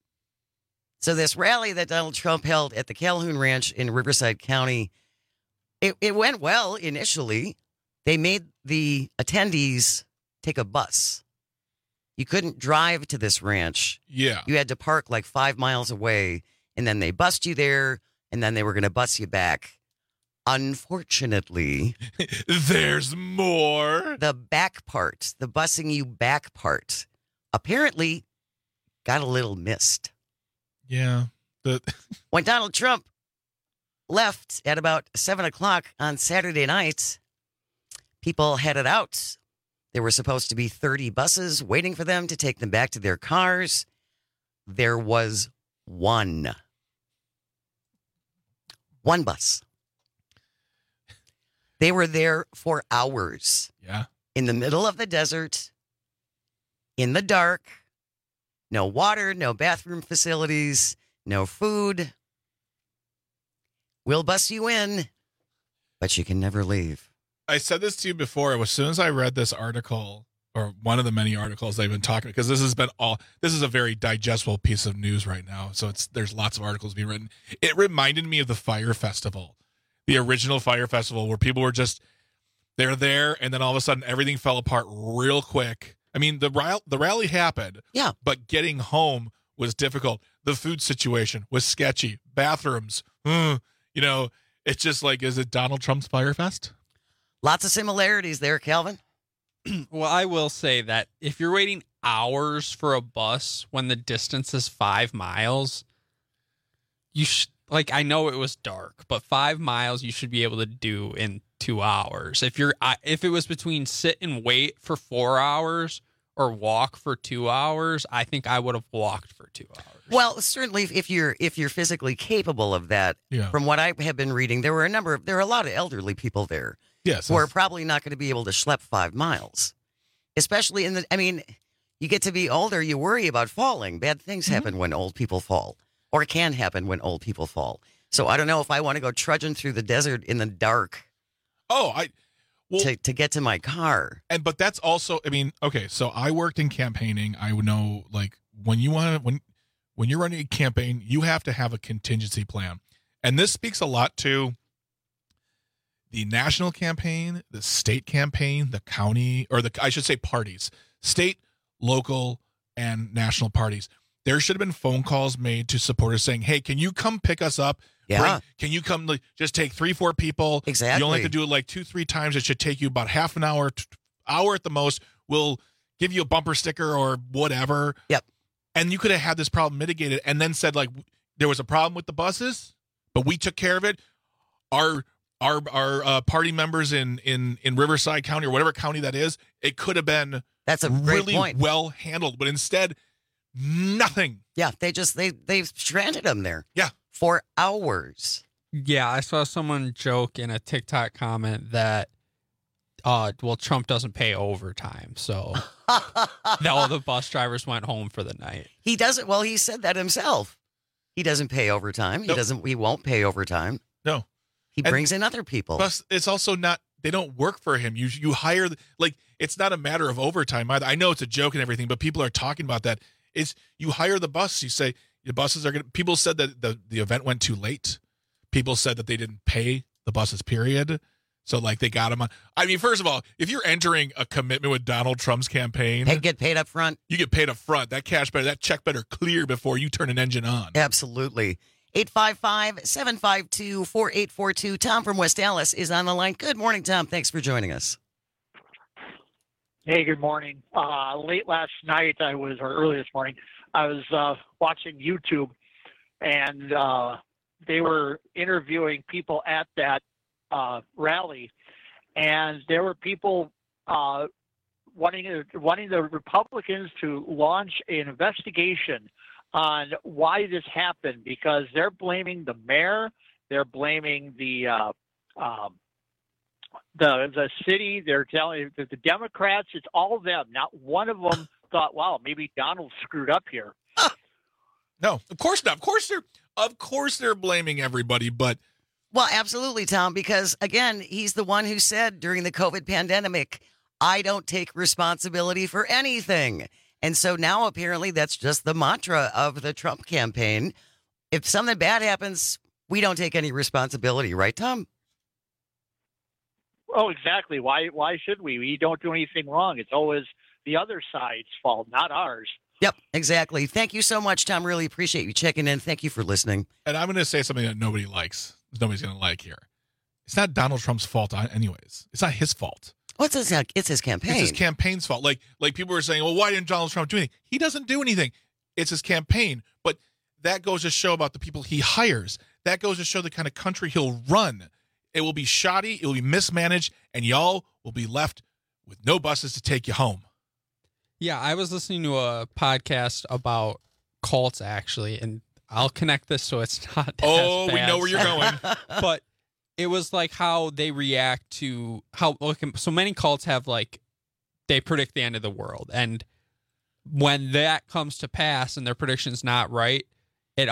[SPEAKER 19] so this rally that Donald Trump held at the Calhoun Ranch in Riverside County, it went well initially. They made the attendees take a bus. You couldn't drive to this ranch.
[SPEAKER 20] Yeah.
[SPEAKER 19] You had to park like 5 miles away, and then they bussed you there, and then they were going to bus you back. Unfortunately,
[SPEAKER 20] there's more.
[SPEAKER 19] The back part, the bussing you back part, apparently got a little missed.
[SPEAKER 20] Yeah.
[SPEAKER 19] When Donald Trump left at about 7 o'clock on Saturday night, people headed out. There were supposed to be 30 buses waiting for them to take them back to their cars. There was one bus. They were there for hours.
[SPEAKER 20] Yeah.
[SPEAKER 19] In the middle of the desert, in the dark, no water, no bathroom facilities, no food. We'll bus you in, but you can never leave.
[SPEAKER 20] I said this to you before. As soon as I read this article, or one of the many articles they've been talking, because this is a very digestible piece of news right now. So there's lots of articles being written. It reminded me of the Fire Festival. The original Fire Festival, where people were they're there, and then all of a sudden everything fell apart real quick. I mean, the rally happened,
[SPEAKER 19] yeah,
[SPEAKER 20] but getting home was difficult. The food situation was sketchy. Bathrooms, it's just like, is it Donald Trump's Fire Fest?
[SPEAKER 19] Lots of similarities there, Calvin.
[SPEAKER 12] Well, I will say that if you're waiting hours for a bus when the distance is 5 miles, you should. Like, I know it was dark, but 5 miles you should be able to do in 2 hours. If it was between sit and wait for 4 hours or walk for 2 hours, I think I would have walked for 2 hours.
[SPEAKER 19] Well, certainly if you're physically capable of that.
[SPEAKER 20] Yeah.
[SPEAKER 19] From what I have been reading, there are a lot of elderly people there.
[SPEAKER 20] Yes.
[SPEAKER 19] Who are probably not going to be able to schlep 5 miles. Especially you get to be older, you worry about falling. Bad things happen when old people fall. Or it can happen when old people fall. So I don't know if I want to go trudging through the desert in the dark. To get to my car.
[SPEAKER 20] But that's also, okay, so I worked in campaigning. I would know, like, when you're running a campaign, you have to have a contingency plan. And this speaks a lot to the national campaign, the state campaign, the county, I should say parties, state, local, and national parties. There should have been phone calls made to supporters saying, hey, can you come pick us up?
[SPEAKER 19] Yeah.
[SPEAKER 20] Can you come, just take 3-4 people?
[SPEAKER 19] Exactly.
[SPEAKER 20] You only have to do it like 2-3 times. It should take you about half an hour, hour at the most. We'll give you a bumper sticker or whatever.
[SPEAKER 19] Yep.
[SPEAKER 20] And you could have had this problem mitigated and then said, like, there was a problem with the buses, but we took care of it. Our party members in Riverside County or whatever county that is, it could have been
[SPEAKER 19] that's a great
[SPEAKER 20] really
[SPEAKER 19] point.
[SPEAKER 20] Well handled, but instead, nothing.
[SPEAKER 19] Yeah, they've stranded them there.
[SPEAKER 20] Yeah,
[SPEAKER 19] for hours.
[SPEAKER 12] Yeah, I saw someone joke in a TikTok comment that, well, Trump doesn't pay overtime, so all the bus drivers went home for the night.
[SPEAKER 19] He doesn't. Well, he said that himself. He doesn't pay overtime.
[SPEAKER 20] Nope.
[SPEAKER 19] He won't pay overtime.
[SPEAKER 20] No.
[SPEAKER 19] He brings in other people.
[SPEAKER 20] Plus, it's also not, they don't work for him. You hire, like, it's not a matter of overtime either. I know it's a joke and everything, but people are talking about that. It's, you hire the bus, you say, the buses are going to, people said that the event went too late. People said that they didn't pay the buses, period. So, like, they got them on. I mean, first of all, if you're entering a commitment with Donald Trump's campaign,
[SPEAKER 19] get paid up front.
[SPEAKER 20] You get paid up front. That check better clear before you turn an engine on.
[SPEAKER 19] Absolutely. 855-752-4842. Tom from West Dallas is on the line. Good morning, Tom. Thanks for joining us.
[SPEAKER 4] Hey, good morning. Late last night, or early this morning, I was watching YouTube, and they were interviewing people at that rally, and there were people wanting the Republicans to launch an investigation on why this happened, because they're blaming the mayor, they're blaming the city, they're telling the Democrats, it's all them. Not one of them thought, wow, maybe Donald screwed up here.
[SPEAKER 20] No, of course not. Of course they're blaming everybody, but
[SPEAKER 19] well, absolutely, Tom, because again, he's the one who said during the COVID pandemic, I don't take responsibility for anything. And so now apparently that's just the mantra of the Trump campaign. If something bad happens, we don't take any responsibility, right, Tom?
[SPEAKER 4] Oh, exactly. Why should we? We don't do anything wrong. It's always the other side's fault, not ours.
[SPEAKER 19] Yep, exactly. Thank you so much, Tom. Really appreciate you checking in. Thank you for listening.
[SPEAKER 20] And I'm going to say something that nobody likes. Nobody's going to like here. It's not Donald Trump's fault anyways. It's not his fault.
[SPEAKER 19] Well, it's his campaign.
[SPEAKER 20] It's his campaign's fault. Like people were saying, well, why didn't Donald Trump do anything? He doesn't do anything. It's his campaign. But that goes to show about the people he hires. That goes to show the kind of country he'll run. It will be shoddy. It will be mismanaged. And y'all will be left with no buses to take you home.
[SPEAKER 12] Yeah, I was listening to a podcast about cults, actually, and I'll connect this so it's not
[SPEAKER 20] Oh,
[SPEAKER 12] as bad.
[SPEAKER 20] We know where you're going.
[SPEAKER 12] But it was like how they react to so many cults have, like, they predict the end of the world. And when that comes to pass and their prediction's not right, it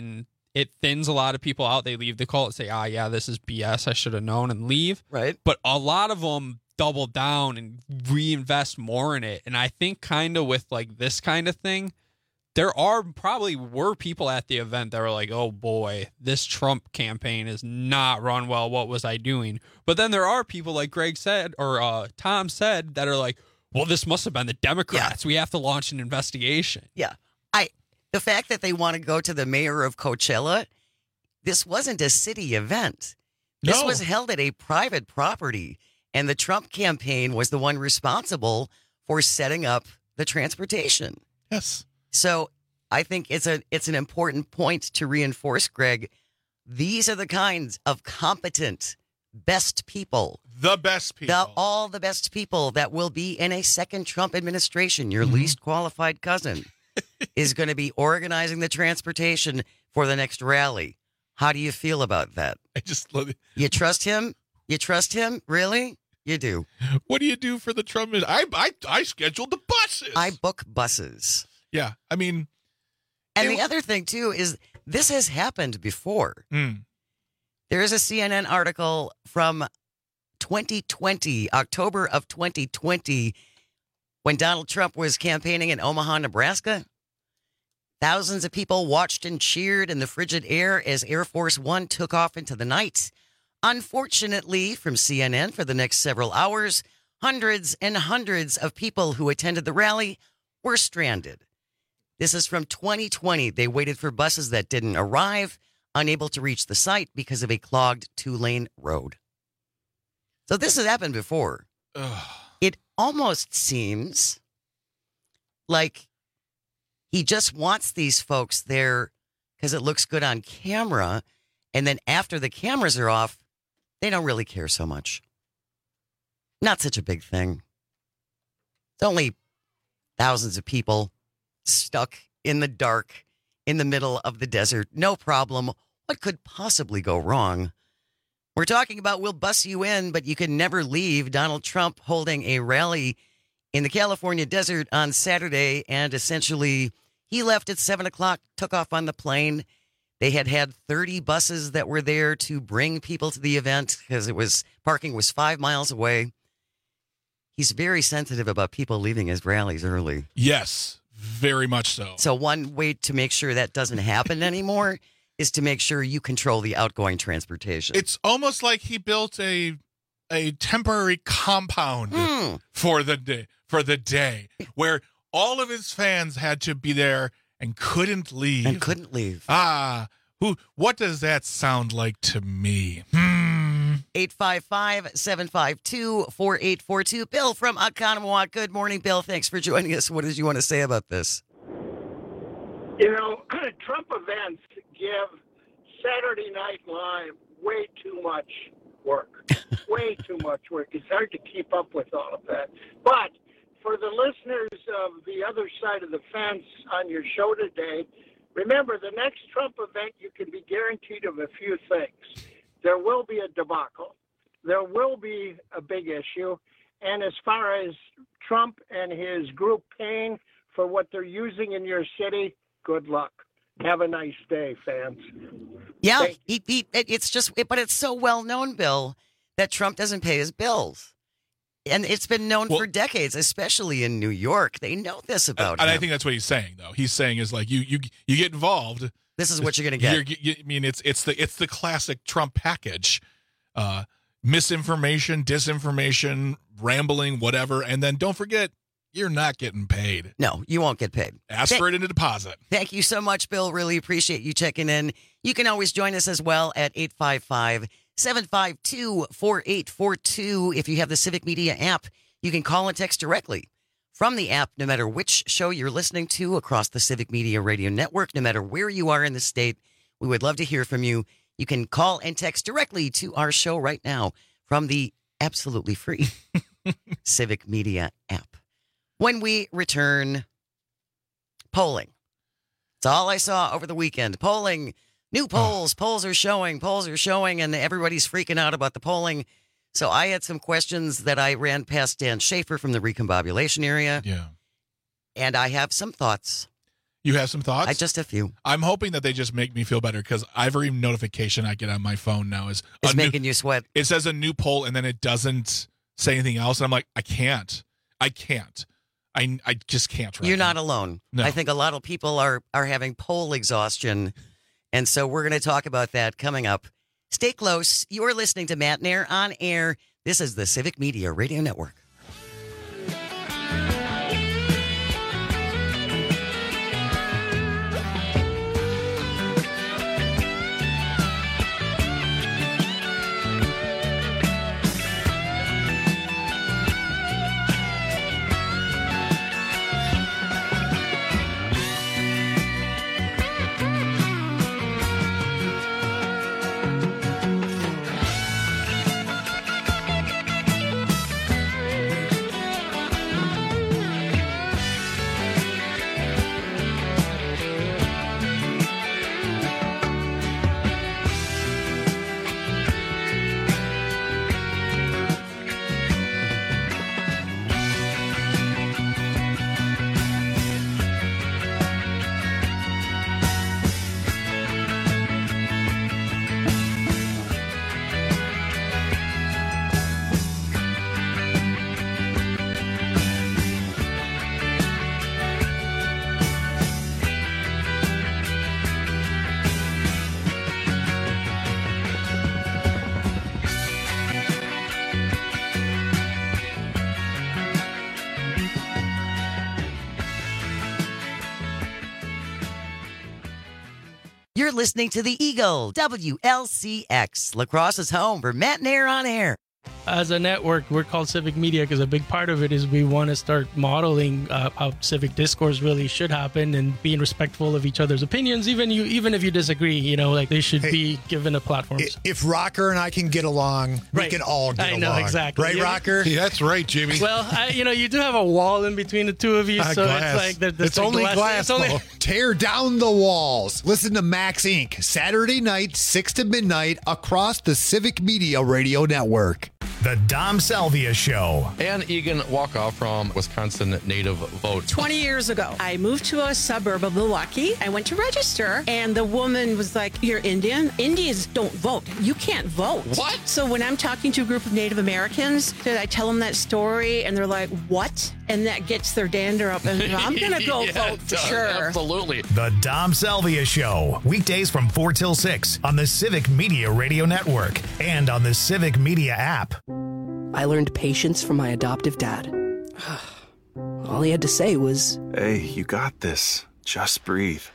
[SPEAKER 12] thins a lot of people out. They leave the cult and say, yeah, this is BS. I should have known, and leave.
[SPEAKER 19] Right.
[SPEAKER 12] But a lot of them double down and reinvest more in it. And I think kind of with like this kind of thing, there were people at the event that were like, oh boy, this Trump campaign is not run well. What was I doing? But then there are people like Greg said, or Tom said, that are like, well, this must have been the Democrats. Yeah. We have to launch an investigation.
[SPEAKER 19] Yeah. The fact that they want to go to the mayor of Coachella, this wasn't a city event. This was held at a private property. And the Trump campaign was the one responsible for setting up the transportation.
[SPEAKER 20] Yes.
[SPEAKER 19] So I think it's an important point to reinforce, Greg. These are the kinds of competent, best people.
[SPEAKER 20] The best people.
[SPEAKER 19] All the best people that will be in a second Trump administration. Your least qualified cousin is going to be organizing the transportation for the next rally. How do you feel about that?
[SPEAKER 20] I just love it.
[SPEAKER 19] You trust him? You trust him? Really? You do.
[SPEAKER 20] What do you do for the Trump? I scheduled the buses.
[SPEAKER 19] I book buses.
[SPEAKER 20] Yeah, I mean.
[SPEAKER 19] And the other thing, too, is this has happened before. There is a CNN article from 2020, October of 2020, when Donald Trump was campaigning in Omaha, Nebraska. Thousands of people watched and cheered in the frigid air as Air Force One took off into the night. Unfortunately, from CNN, for the next several hours, hundreds and hundreds of people who attended the rally were stranded. This is from 2020. They waited for buses that didn't arrive, unable to reach the site because of a clogged 2-lane road. So this has happened before. It almost seems like He just wants these folks there because it looks good on camera. And then after the cameras are off, they don't really care so much. Not such a big thing. It's only thousands of people stuck in the dark in the middle of the desert. No problem. What could possibly go wrong? We're talking about we'll bus you in, but you can never leave. Donald Trump holding a rally in the California desert on Saturday, and essentially he left at 7 o'clock, took off on the plane. They had 30 buses that were there to bring people to the event because parking was 5 miles away. He's very sensitive about people leaving his rallies early.
[SPEAKER 20] Yes, very much so.
[SPEAKER 19] So one way to make sure that doesn't happen anymore is to make sure you control the outgoing transportation.
[SPEAKER 20] It's almost like he built a temporary compound for the day where all of his fans had to be there and couldn't leave. What does that sound like to me?
[SPEAKER 19] 855-752-4842. Bill from Oconomowoc. Good morning, Bill. Thanks for joining us. What did you want to say about this?
[SPEAKER 14] Trump events give Saturday Night Live way too much work. Way too much work. It's hard to keep up with all of that. But for the listeners of the other side of the fence on your show today, remember, the next Trump event, you can be guaranteed of a few things. There will be a debacle. There will be a big issue. And as far as Trump and his group paying for what they're using in your city, good luck. Have a nice day, fans.
[SPEAKER 19] Yeah, but it's so well known, Bill, that Trump doesn't pay his bills. And it's been known for decades, especially in New York. They know this about him.
[SPEAKER 20] And I think that's what he's saying, though. He's saying is like, you get involved.
[SPEAKER 19] This is what you're going to get.
[SPEAKER 20] I mean, it's the classic Trump package. Misinformation, disinformation, rambling, whatever. And then don't forget, you're not getting paid.
[SPEAKER 19] No, you won't get paid.
[SPEAKER 20] Ask for it in a deposit.
[SPEAKER 19] Thank you so much, Bill. Really appreciate you checking in. You can always join us as well at 855-752-4842. If you have the Civic Media app, you can call and text directly from the app, no matter which show you're listening to across the Civic Media Radio Network, no matter where you are in the state. We would love to hear from you. You can call and text directly to our show right now from the absolutely free Civic Media app. When we return, polling. That's all I saw over the weekend. Polling, new polls. Polls are showing, and everybody's freaking out about the polling. So I had some questions that I ran past Dan Schaefer from the recombobulation area.
[SPEAKER 20] Yeah.
[SPEAKER 19] And I have some thoughts.
[SPEAKER 20] You have some thoughts?
[SPEAKER 19] Just a few.
[SPEAKER 20] I'm hoping that they just make me feel better because every notification I get on my phone now is
[SPEAKER 19] making you sweat.
[SPEAKER 20] It says a new poll and then it doesn't say anything else. And I'm like, I can't. I just can't.
[SPEAKER 19] You're not alone.
[SPEAKER 20] No.
[SPEAKER 19] I think a lot of people are having poll exhaustion. And so we're going to talk about that coming up. Stay close. You're listening to Matt Nair on air. This is the Civic Media Radio Network. You're listening to the Eagle, WLCX, La Crosse's home for Matt Nair on air.
[SPEAKER 5] as a network, we're called Civic Media because a big part of it is we want to start modeling how civic discourse really should happen and being respectful of each other's opinions, even if you disagree. Like they should be given a platform.
[SPEAKER 15] If Rocker and I can get along, we can all get along.
[SPEAKER 5] I know, exactly.
[SPEAKER 15] Right, Rocker?
[SPEAKER 20] Yeah, that's right, Jimmy.
[SPEAKER 5] Well, you do have a wall in between the two of you, so
[SPEAKER 15] glass.
[SPEAKER 5] it's like
[SPEAKER 15] it's only glass. Tear down the walls. Listen to Max Inc. Saturday night, 6 to midnight, across the Civic Media Radio Network.
[SPEAKER 1] The Dom Salvia Show.
[SPEAKER 17] Ann Egan Walkoff from Wisconsin Native Vote.
[SPEAKER 21] 20 years ago, I moved to a suburb of Milwaukee. I went to register, and the woman was like, "You're Indian? Indians don't vote. You can't vote."
[SPEAKER 17] What?
[SPEAKER 21] So when I'm talking to a group of Native Americans, I tell them that story, and they're like, "What?" And that gets their dander up, and I'm going to go vote for sure.
[SPEAKER 17] Absolutely.
[SPEAKER 1] The Dom Salvia Show. Weekdays from 4 till 6 on the Civic Media Radio Network and on the Civic Media app.
[SPEAKER 22] I learned patience from my adoptive dad. All he had to say was,
[SPEAKER 23] "Hey, you got this. Just breathe."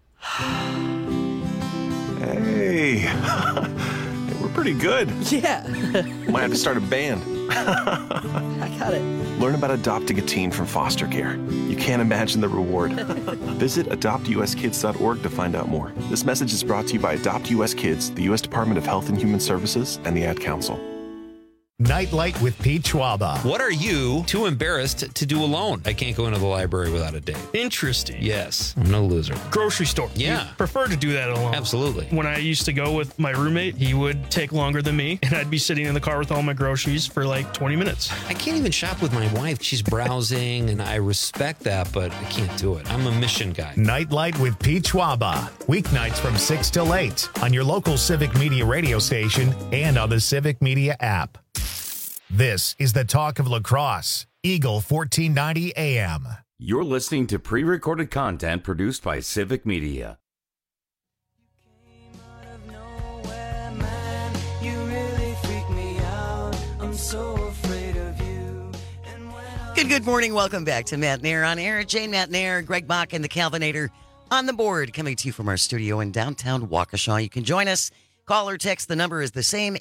[SPEAKER 23] Hey, we're pretty good.
[SPEAKER 22] Yeah.
[SPEAKER 23] Might have to start a band.
[SPEAKER 22] I got it.
[SPEAKER 23] Learn about adopting a teen from foster care. You can't imagine the reward. Visit adoptuskids.org to find out more. This message is brought to you by Adopt US Kids, the U.S. Department of Health and Human Services, and the Ad Council.
[SPEAKER 1] Nightlight with Pete Schwaba.
[SPEAKER 3] What are you too embarrassed to do alone? I can't go into the library without a date.
[SPEAKER 24] Interesting.
[SPEAKER 3] Yes, I'm no loser.
[SPEAKER 24] Grocery store.
[SPEAKER 3] Yeah.
[SPEAKER 24] You prefer to do that alone.
[SPEAKER 3] Absolutely.
[SPEAKER 24] When I used to go with my roommate, he would take longer than me, and I'd be sitting in the car with all my groceries for like 20 minutes.
[SPEAKER 3] I can't even shop with my wife. She's browsing, and I respect that, but I can't do it. I'm a mission guy.
[SPEAKER 1] Nightlight with Pete Schwaba. Weeknights from 6 till 8 on your local Civic Media radio station and on the Civic Media app. This is the talk of lacrosse. Eagle 1490 AM.
[SPEAKER 18] You're listening to pre-recorded content produced by Civic Media.
[SPEAKER 19] Good morning. Welcome back to Matt Nair on Air. Jane Matt Nair, Greg Bach, and the Calvinator on the board, coming to you from our studio in downtown Waukesha. You can join us. Call or text. The number is the same,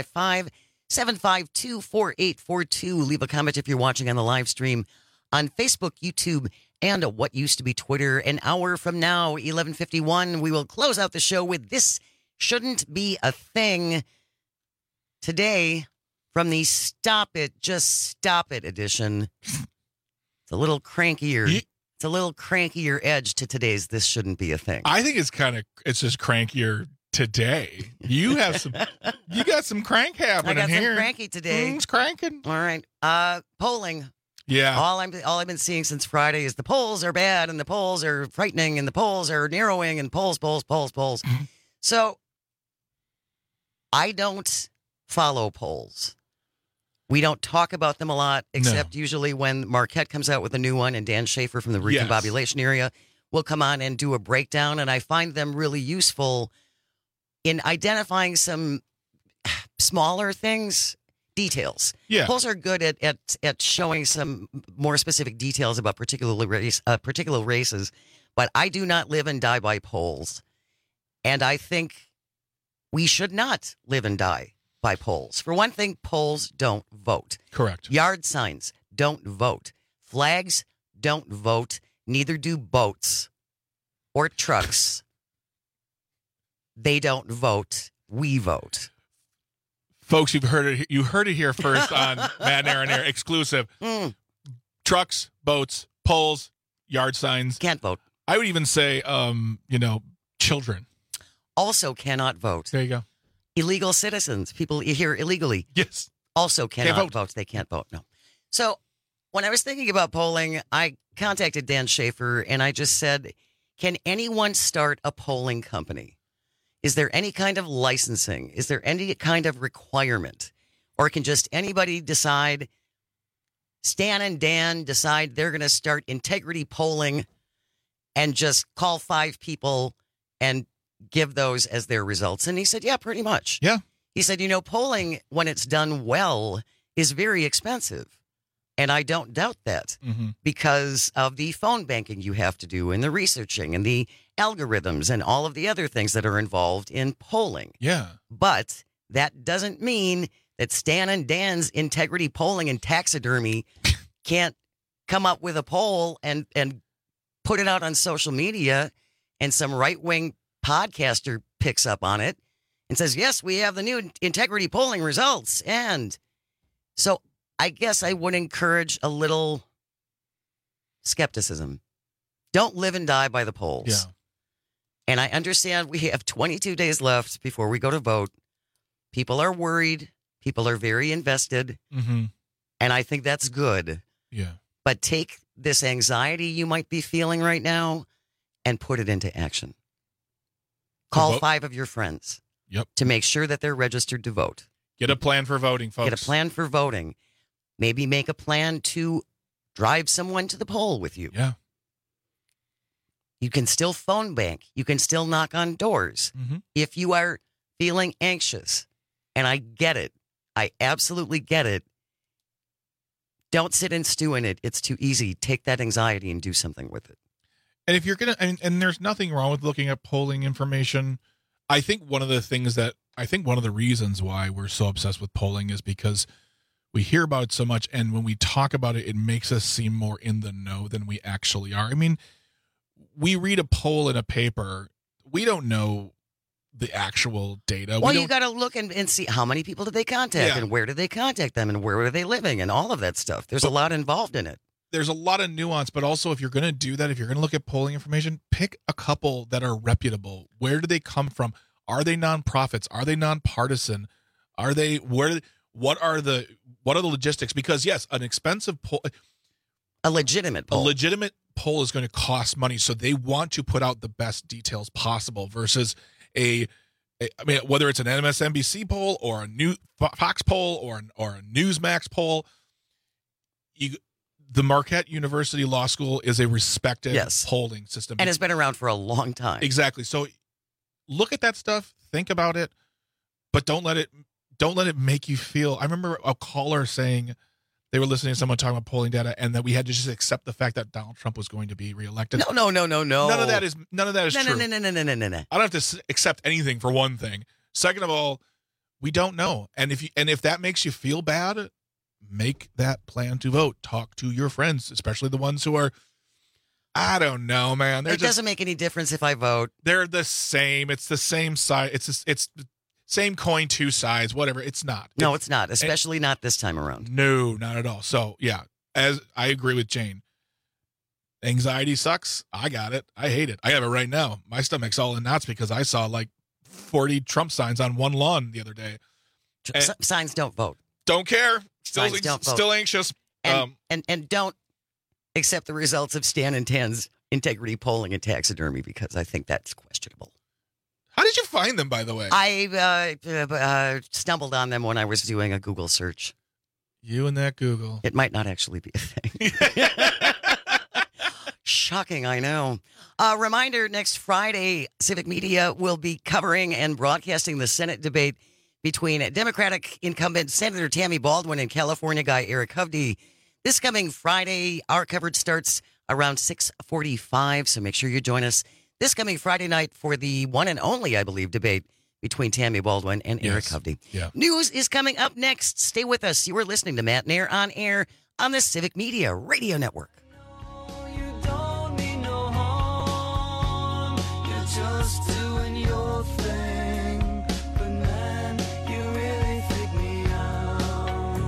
[SPEAKER 19] 855-752-4842. Leave a comment if you're watching on the live stream on Facebook, YouTube, and what used to be Twitter. An hour from now, 11:51, we will close out the show with This Shouldn't Be a Thing. Today, from the Stop It, Just Stop It edition. It's a little crankier. It's a little crankier edge to today's This Shouldn't Be a Thing.
[SPEAKER 20] I think it's just crankier today. You got some crank happening here.
[SPEAKER 19] I got some cranky today.
[SPEAKER 20] It's cranking.
[SPEAKER 19] All right. Polling.
[SPEAKER 20] Yeah.
[SPEAKER 19] All I've been seeing since Friday is the polls are bad and the polls are frightening and the polls are narrowing and polls.
[SPEAKER 20] Mm-hmm.
[SPEAKER 19] So I don't follow polls. We don't talk about them a lot, except usually when Marquette comes out with a new one and Dan Schaefer from the Recombobulation area will come on and do a breakdown. And I find them really useful in identifying some smaller things, details.
[SPEAKER 20] Yeah.
[SPEAKER 19] Polls are good at showing some more specific details about particular races, but I do not live and die by polls. And I think we should not live and die by polls. For one thing, polls don't vote.
[SPEAKER 20] Correct.
[SPEAKER 19] Yard signs don't vote. Flags don't vote. Neither do boats or trucks. They don't vote. We vote.
[SPEAKER 20] Folks, you heard it here first on Matt Nair on Air exclusive. Trucks, boats, polls, yard signs.
[SPEAKER 19] Can't vote.
[SPEAKER 20] I would even say, children.
[SPEAKER 19] Also cannot vote.
[SPEAKER 20] There you go.
[SPEAKER 19] Illegal citizens, people here illegally.
[SPEAKER 20] Yes.
[SPEAKER 19] Also cannot
[SPEAKER 20] Can't
[SPEAKER 19] vote. They can't vote, no. So when I was thinking about polling, I contacted Dan Schaefer and I just said, can anyone start a polling company? Is there any kind of licensing? Is there any kind of requirement? Or can just anybody decide, Stan and Dan decide they're going to start integrity polling and just call 5 people and give those as their results? And he said, yeah, pretty much.
[SPEAKER 20] Yeah.
[SPEAKER 19] He said, polling, when it's done well, is very expensive. And I don't doubt that because of the phone banking you have to do and the researching and the algorithms and all of the other things that are involved in polling.
[SPEAKER 20] Yeah.
[SPEAKER 19] But that doesn't mean that Stan and Dan's Integrity Polling and Taxidermy can't come up with a poll and put it out on social media, and some right-wing podcaster picks up on it and says, yes, we have the new integrity polling results. And so I guess I would encourage a little skepticism. Don't live and die by the polls.
[SPEAKER 20] Yeah.
[SPEAKER 19] And I understand we have 22 days left before we go to vote. People are worried. People are very invested.
[SPEAKER 20] Mm-hmm.
[SPEAKER 19] And I think that's good.
[SPEAKER 20] Yeah.
[SPEAKER 19] But take this anxiety you might be feeling right now and put it into action. Call 5 of your friends.
[SPEAKER 20] Yep.
[SPEAKER 19] To make sure that they're registered to vote.
[SPEAKER 20] Get a plan for voting, folks.
[SPEAKER 19] Get a plan for voting. Maybe make a plan to drive someone to the poll with you.
[SPEAKER 20] Yeah.
[SPEAKER 19] You can still phone bank. You can still knock on doors.
[SPEAKER 20] Mm-hmm.
[SPEAKER 19] If you are feeling anxious, and I get it, I absolutely get it, don't sit and stew in it. It's too easy. Take that anxiety and do something with it.
[SPEAKER 20] And if you're going to, and there's nothing wrong with looking at polling information. I think one of the reasons why we're so obsessed with polling is because we hear about it so much. And when we talk about it, it makes us seem more in the know than we actually are. I mean, we read a poll in a paper. We don't know the actual data.
[SPEAKER 19] Well, you got to look and see how many people did they contact and where did they contact them and where are they living and all of that stuff. There's a lot involved in it.
[SPEAKER 20] There's a lot of nuance, but also if you're going to do that, if you're going to look at polling information, pick a couple that are reputable. Where do they come from? Are they nonprofits? Are they nonpartisan? Are they what are the logistics? Because yes, an expensive poll,
[SPEAKER 19] a legitimate poll
[SPEAKER 20] is going to cost money, so they want to put out the best details possible versus whether it's an MSNBC poll or a new Fox poll or a Newsmax poll. The Marquette University Law School is a respected polling system.
[SPEAKER 19] And it's been around for a long time.
[SPEAKER 20] Exactly. So look at that stuff, think about it, but don't let it make you feel. I remember a caller saying they were listening to someone talking about polling data and that we had to just accept the fact that Donald Trump was going to be reelected.
[SPEAKER 19] No.
[SPEAKER 20] None of that is true.
[SPEAKER 19] No.
[SPEAKER 20] I don't have to accept anything for one thing. Second of all, we don't know. And if that makes you feel bad, make that plan to vote. Talk to your friends, especially the ones who are, I don't know, man.
[SPEAKER 19] It doesn't make any difference if I vote.
[SPEAKER 20] They're the same. It's the same side. It's the same coin, two sides, whatever. It's not.
[SPEAKER 19] No, it's not, especially not this time around.
[SPEAKER 20] No, not at all. So, yeah, as I agree with Jane. Anxiety sucks. I got it. I hate it. I have it right now. My stomach's all in knots because I saw like 40 Trump signs on one lawn the other day.
[SPEAKER 19] Signs don't vote.
[SPEAKER 20] Don't care.
[SPEAKER 19] Still
[SPEAKER 20] anxious.
[SPEAKER 19] And don't accept the results of Stan and Dan's integrity polling and taxidermy because I think that's questionable.
[SPEAKER 20] How did you find them, by the way?
[SPEAKER 19] I stumbled on them when I was doing a Google search.
[SPEAKER 20] You and that Google.
[SPEAKER 19] It might not actually be a thing. Shocking, I know. Reminder, next Friday, Civic Media will be covering and broadcasting the Senate debate between Democratic incumbent Senator Tammy Baldwin and California guy Eric Hovde. This coming Friday, our coverage starts around 6:45, so make sure you join us this coming Friday night for the one and only, I believe, debate between Tammy Baldwin and Eric Hovde.
[SPEAKER 20] Yeah.
[SPEAKER 19] News is coming up next. Stay with us. You are listening to Matt Nair on air on the Civic Media Radio Network.
[SPEAKER 2] Just doing your thing, but man, you really freak me out.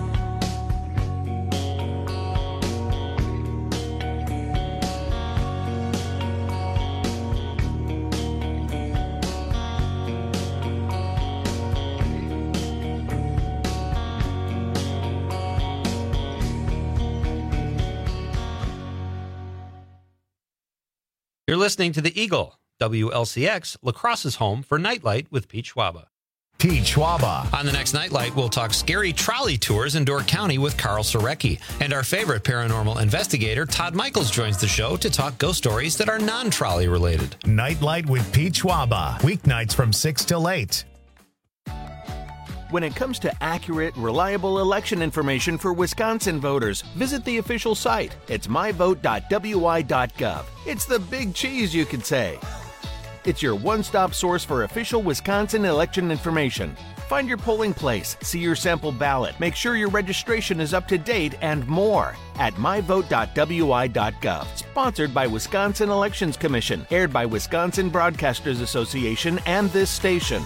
[SPEAKER 3] You're listening to The Eagle. WLCX, La Crosse's home for Nightlight with Pete Schwaba.
[SPEAKER 1] Pete Schwaba.
[SPEAKER 3] On the next Nightlight, we'll talk scary trolley tours in Door County with Carl Sorecki. And our favorite paranormal investigator, Todd Michaels, joins the show to talk ghost stories that are non-trolley related.
[SPEAKER 1] Nightlight with Pete Schwaba. Weeknights from 6 till 8.
[SPEAKER 6] When it comes to accurate, reliable election information for Wisconsin voters, visit the official site. It's myvote.wi.gov. It's the big cheese, you could say. It's your one-stop source for official Wisconsin election information. Find your polling place, see your sample ballot, make sure your registration is up to date, and more at myvote.wi.gov. Sponsored by Wisconsin Elections Commission. Aired by Wisconsin Broadcasters Association and this station.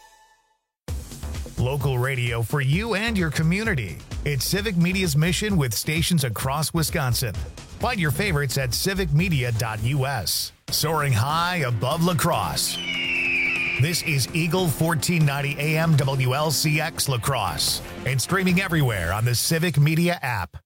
[SPEAKER 1] Local radio for you and your community. It's Civic Media's mission with stations across Wisconsin. Find your favorites at civicmedia.us. Soaring high above La Crosse. This is Eagle 1490 AM WLCX La Crosse and streaming everywhere on the Civic Media app.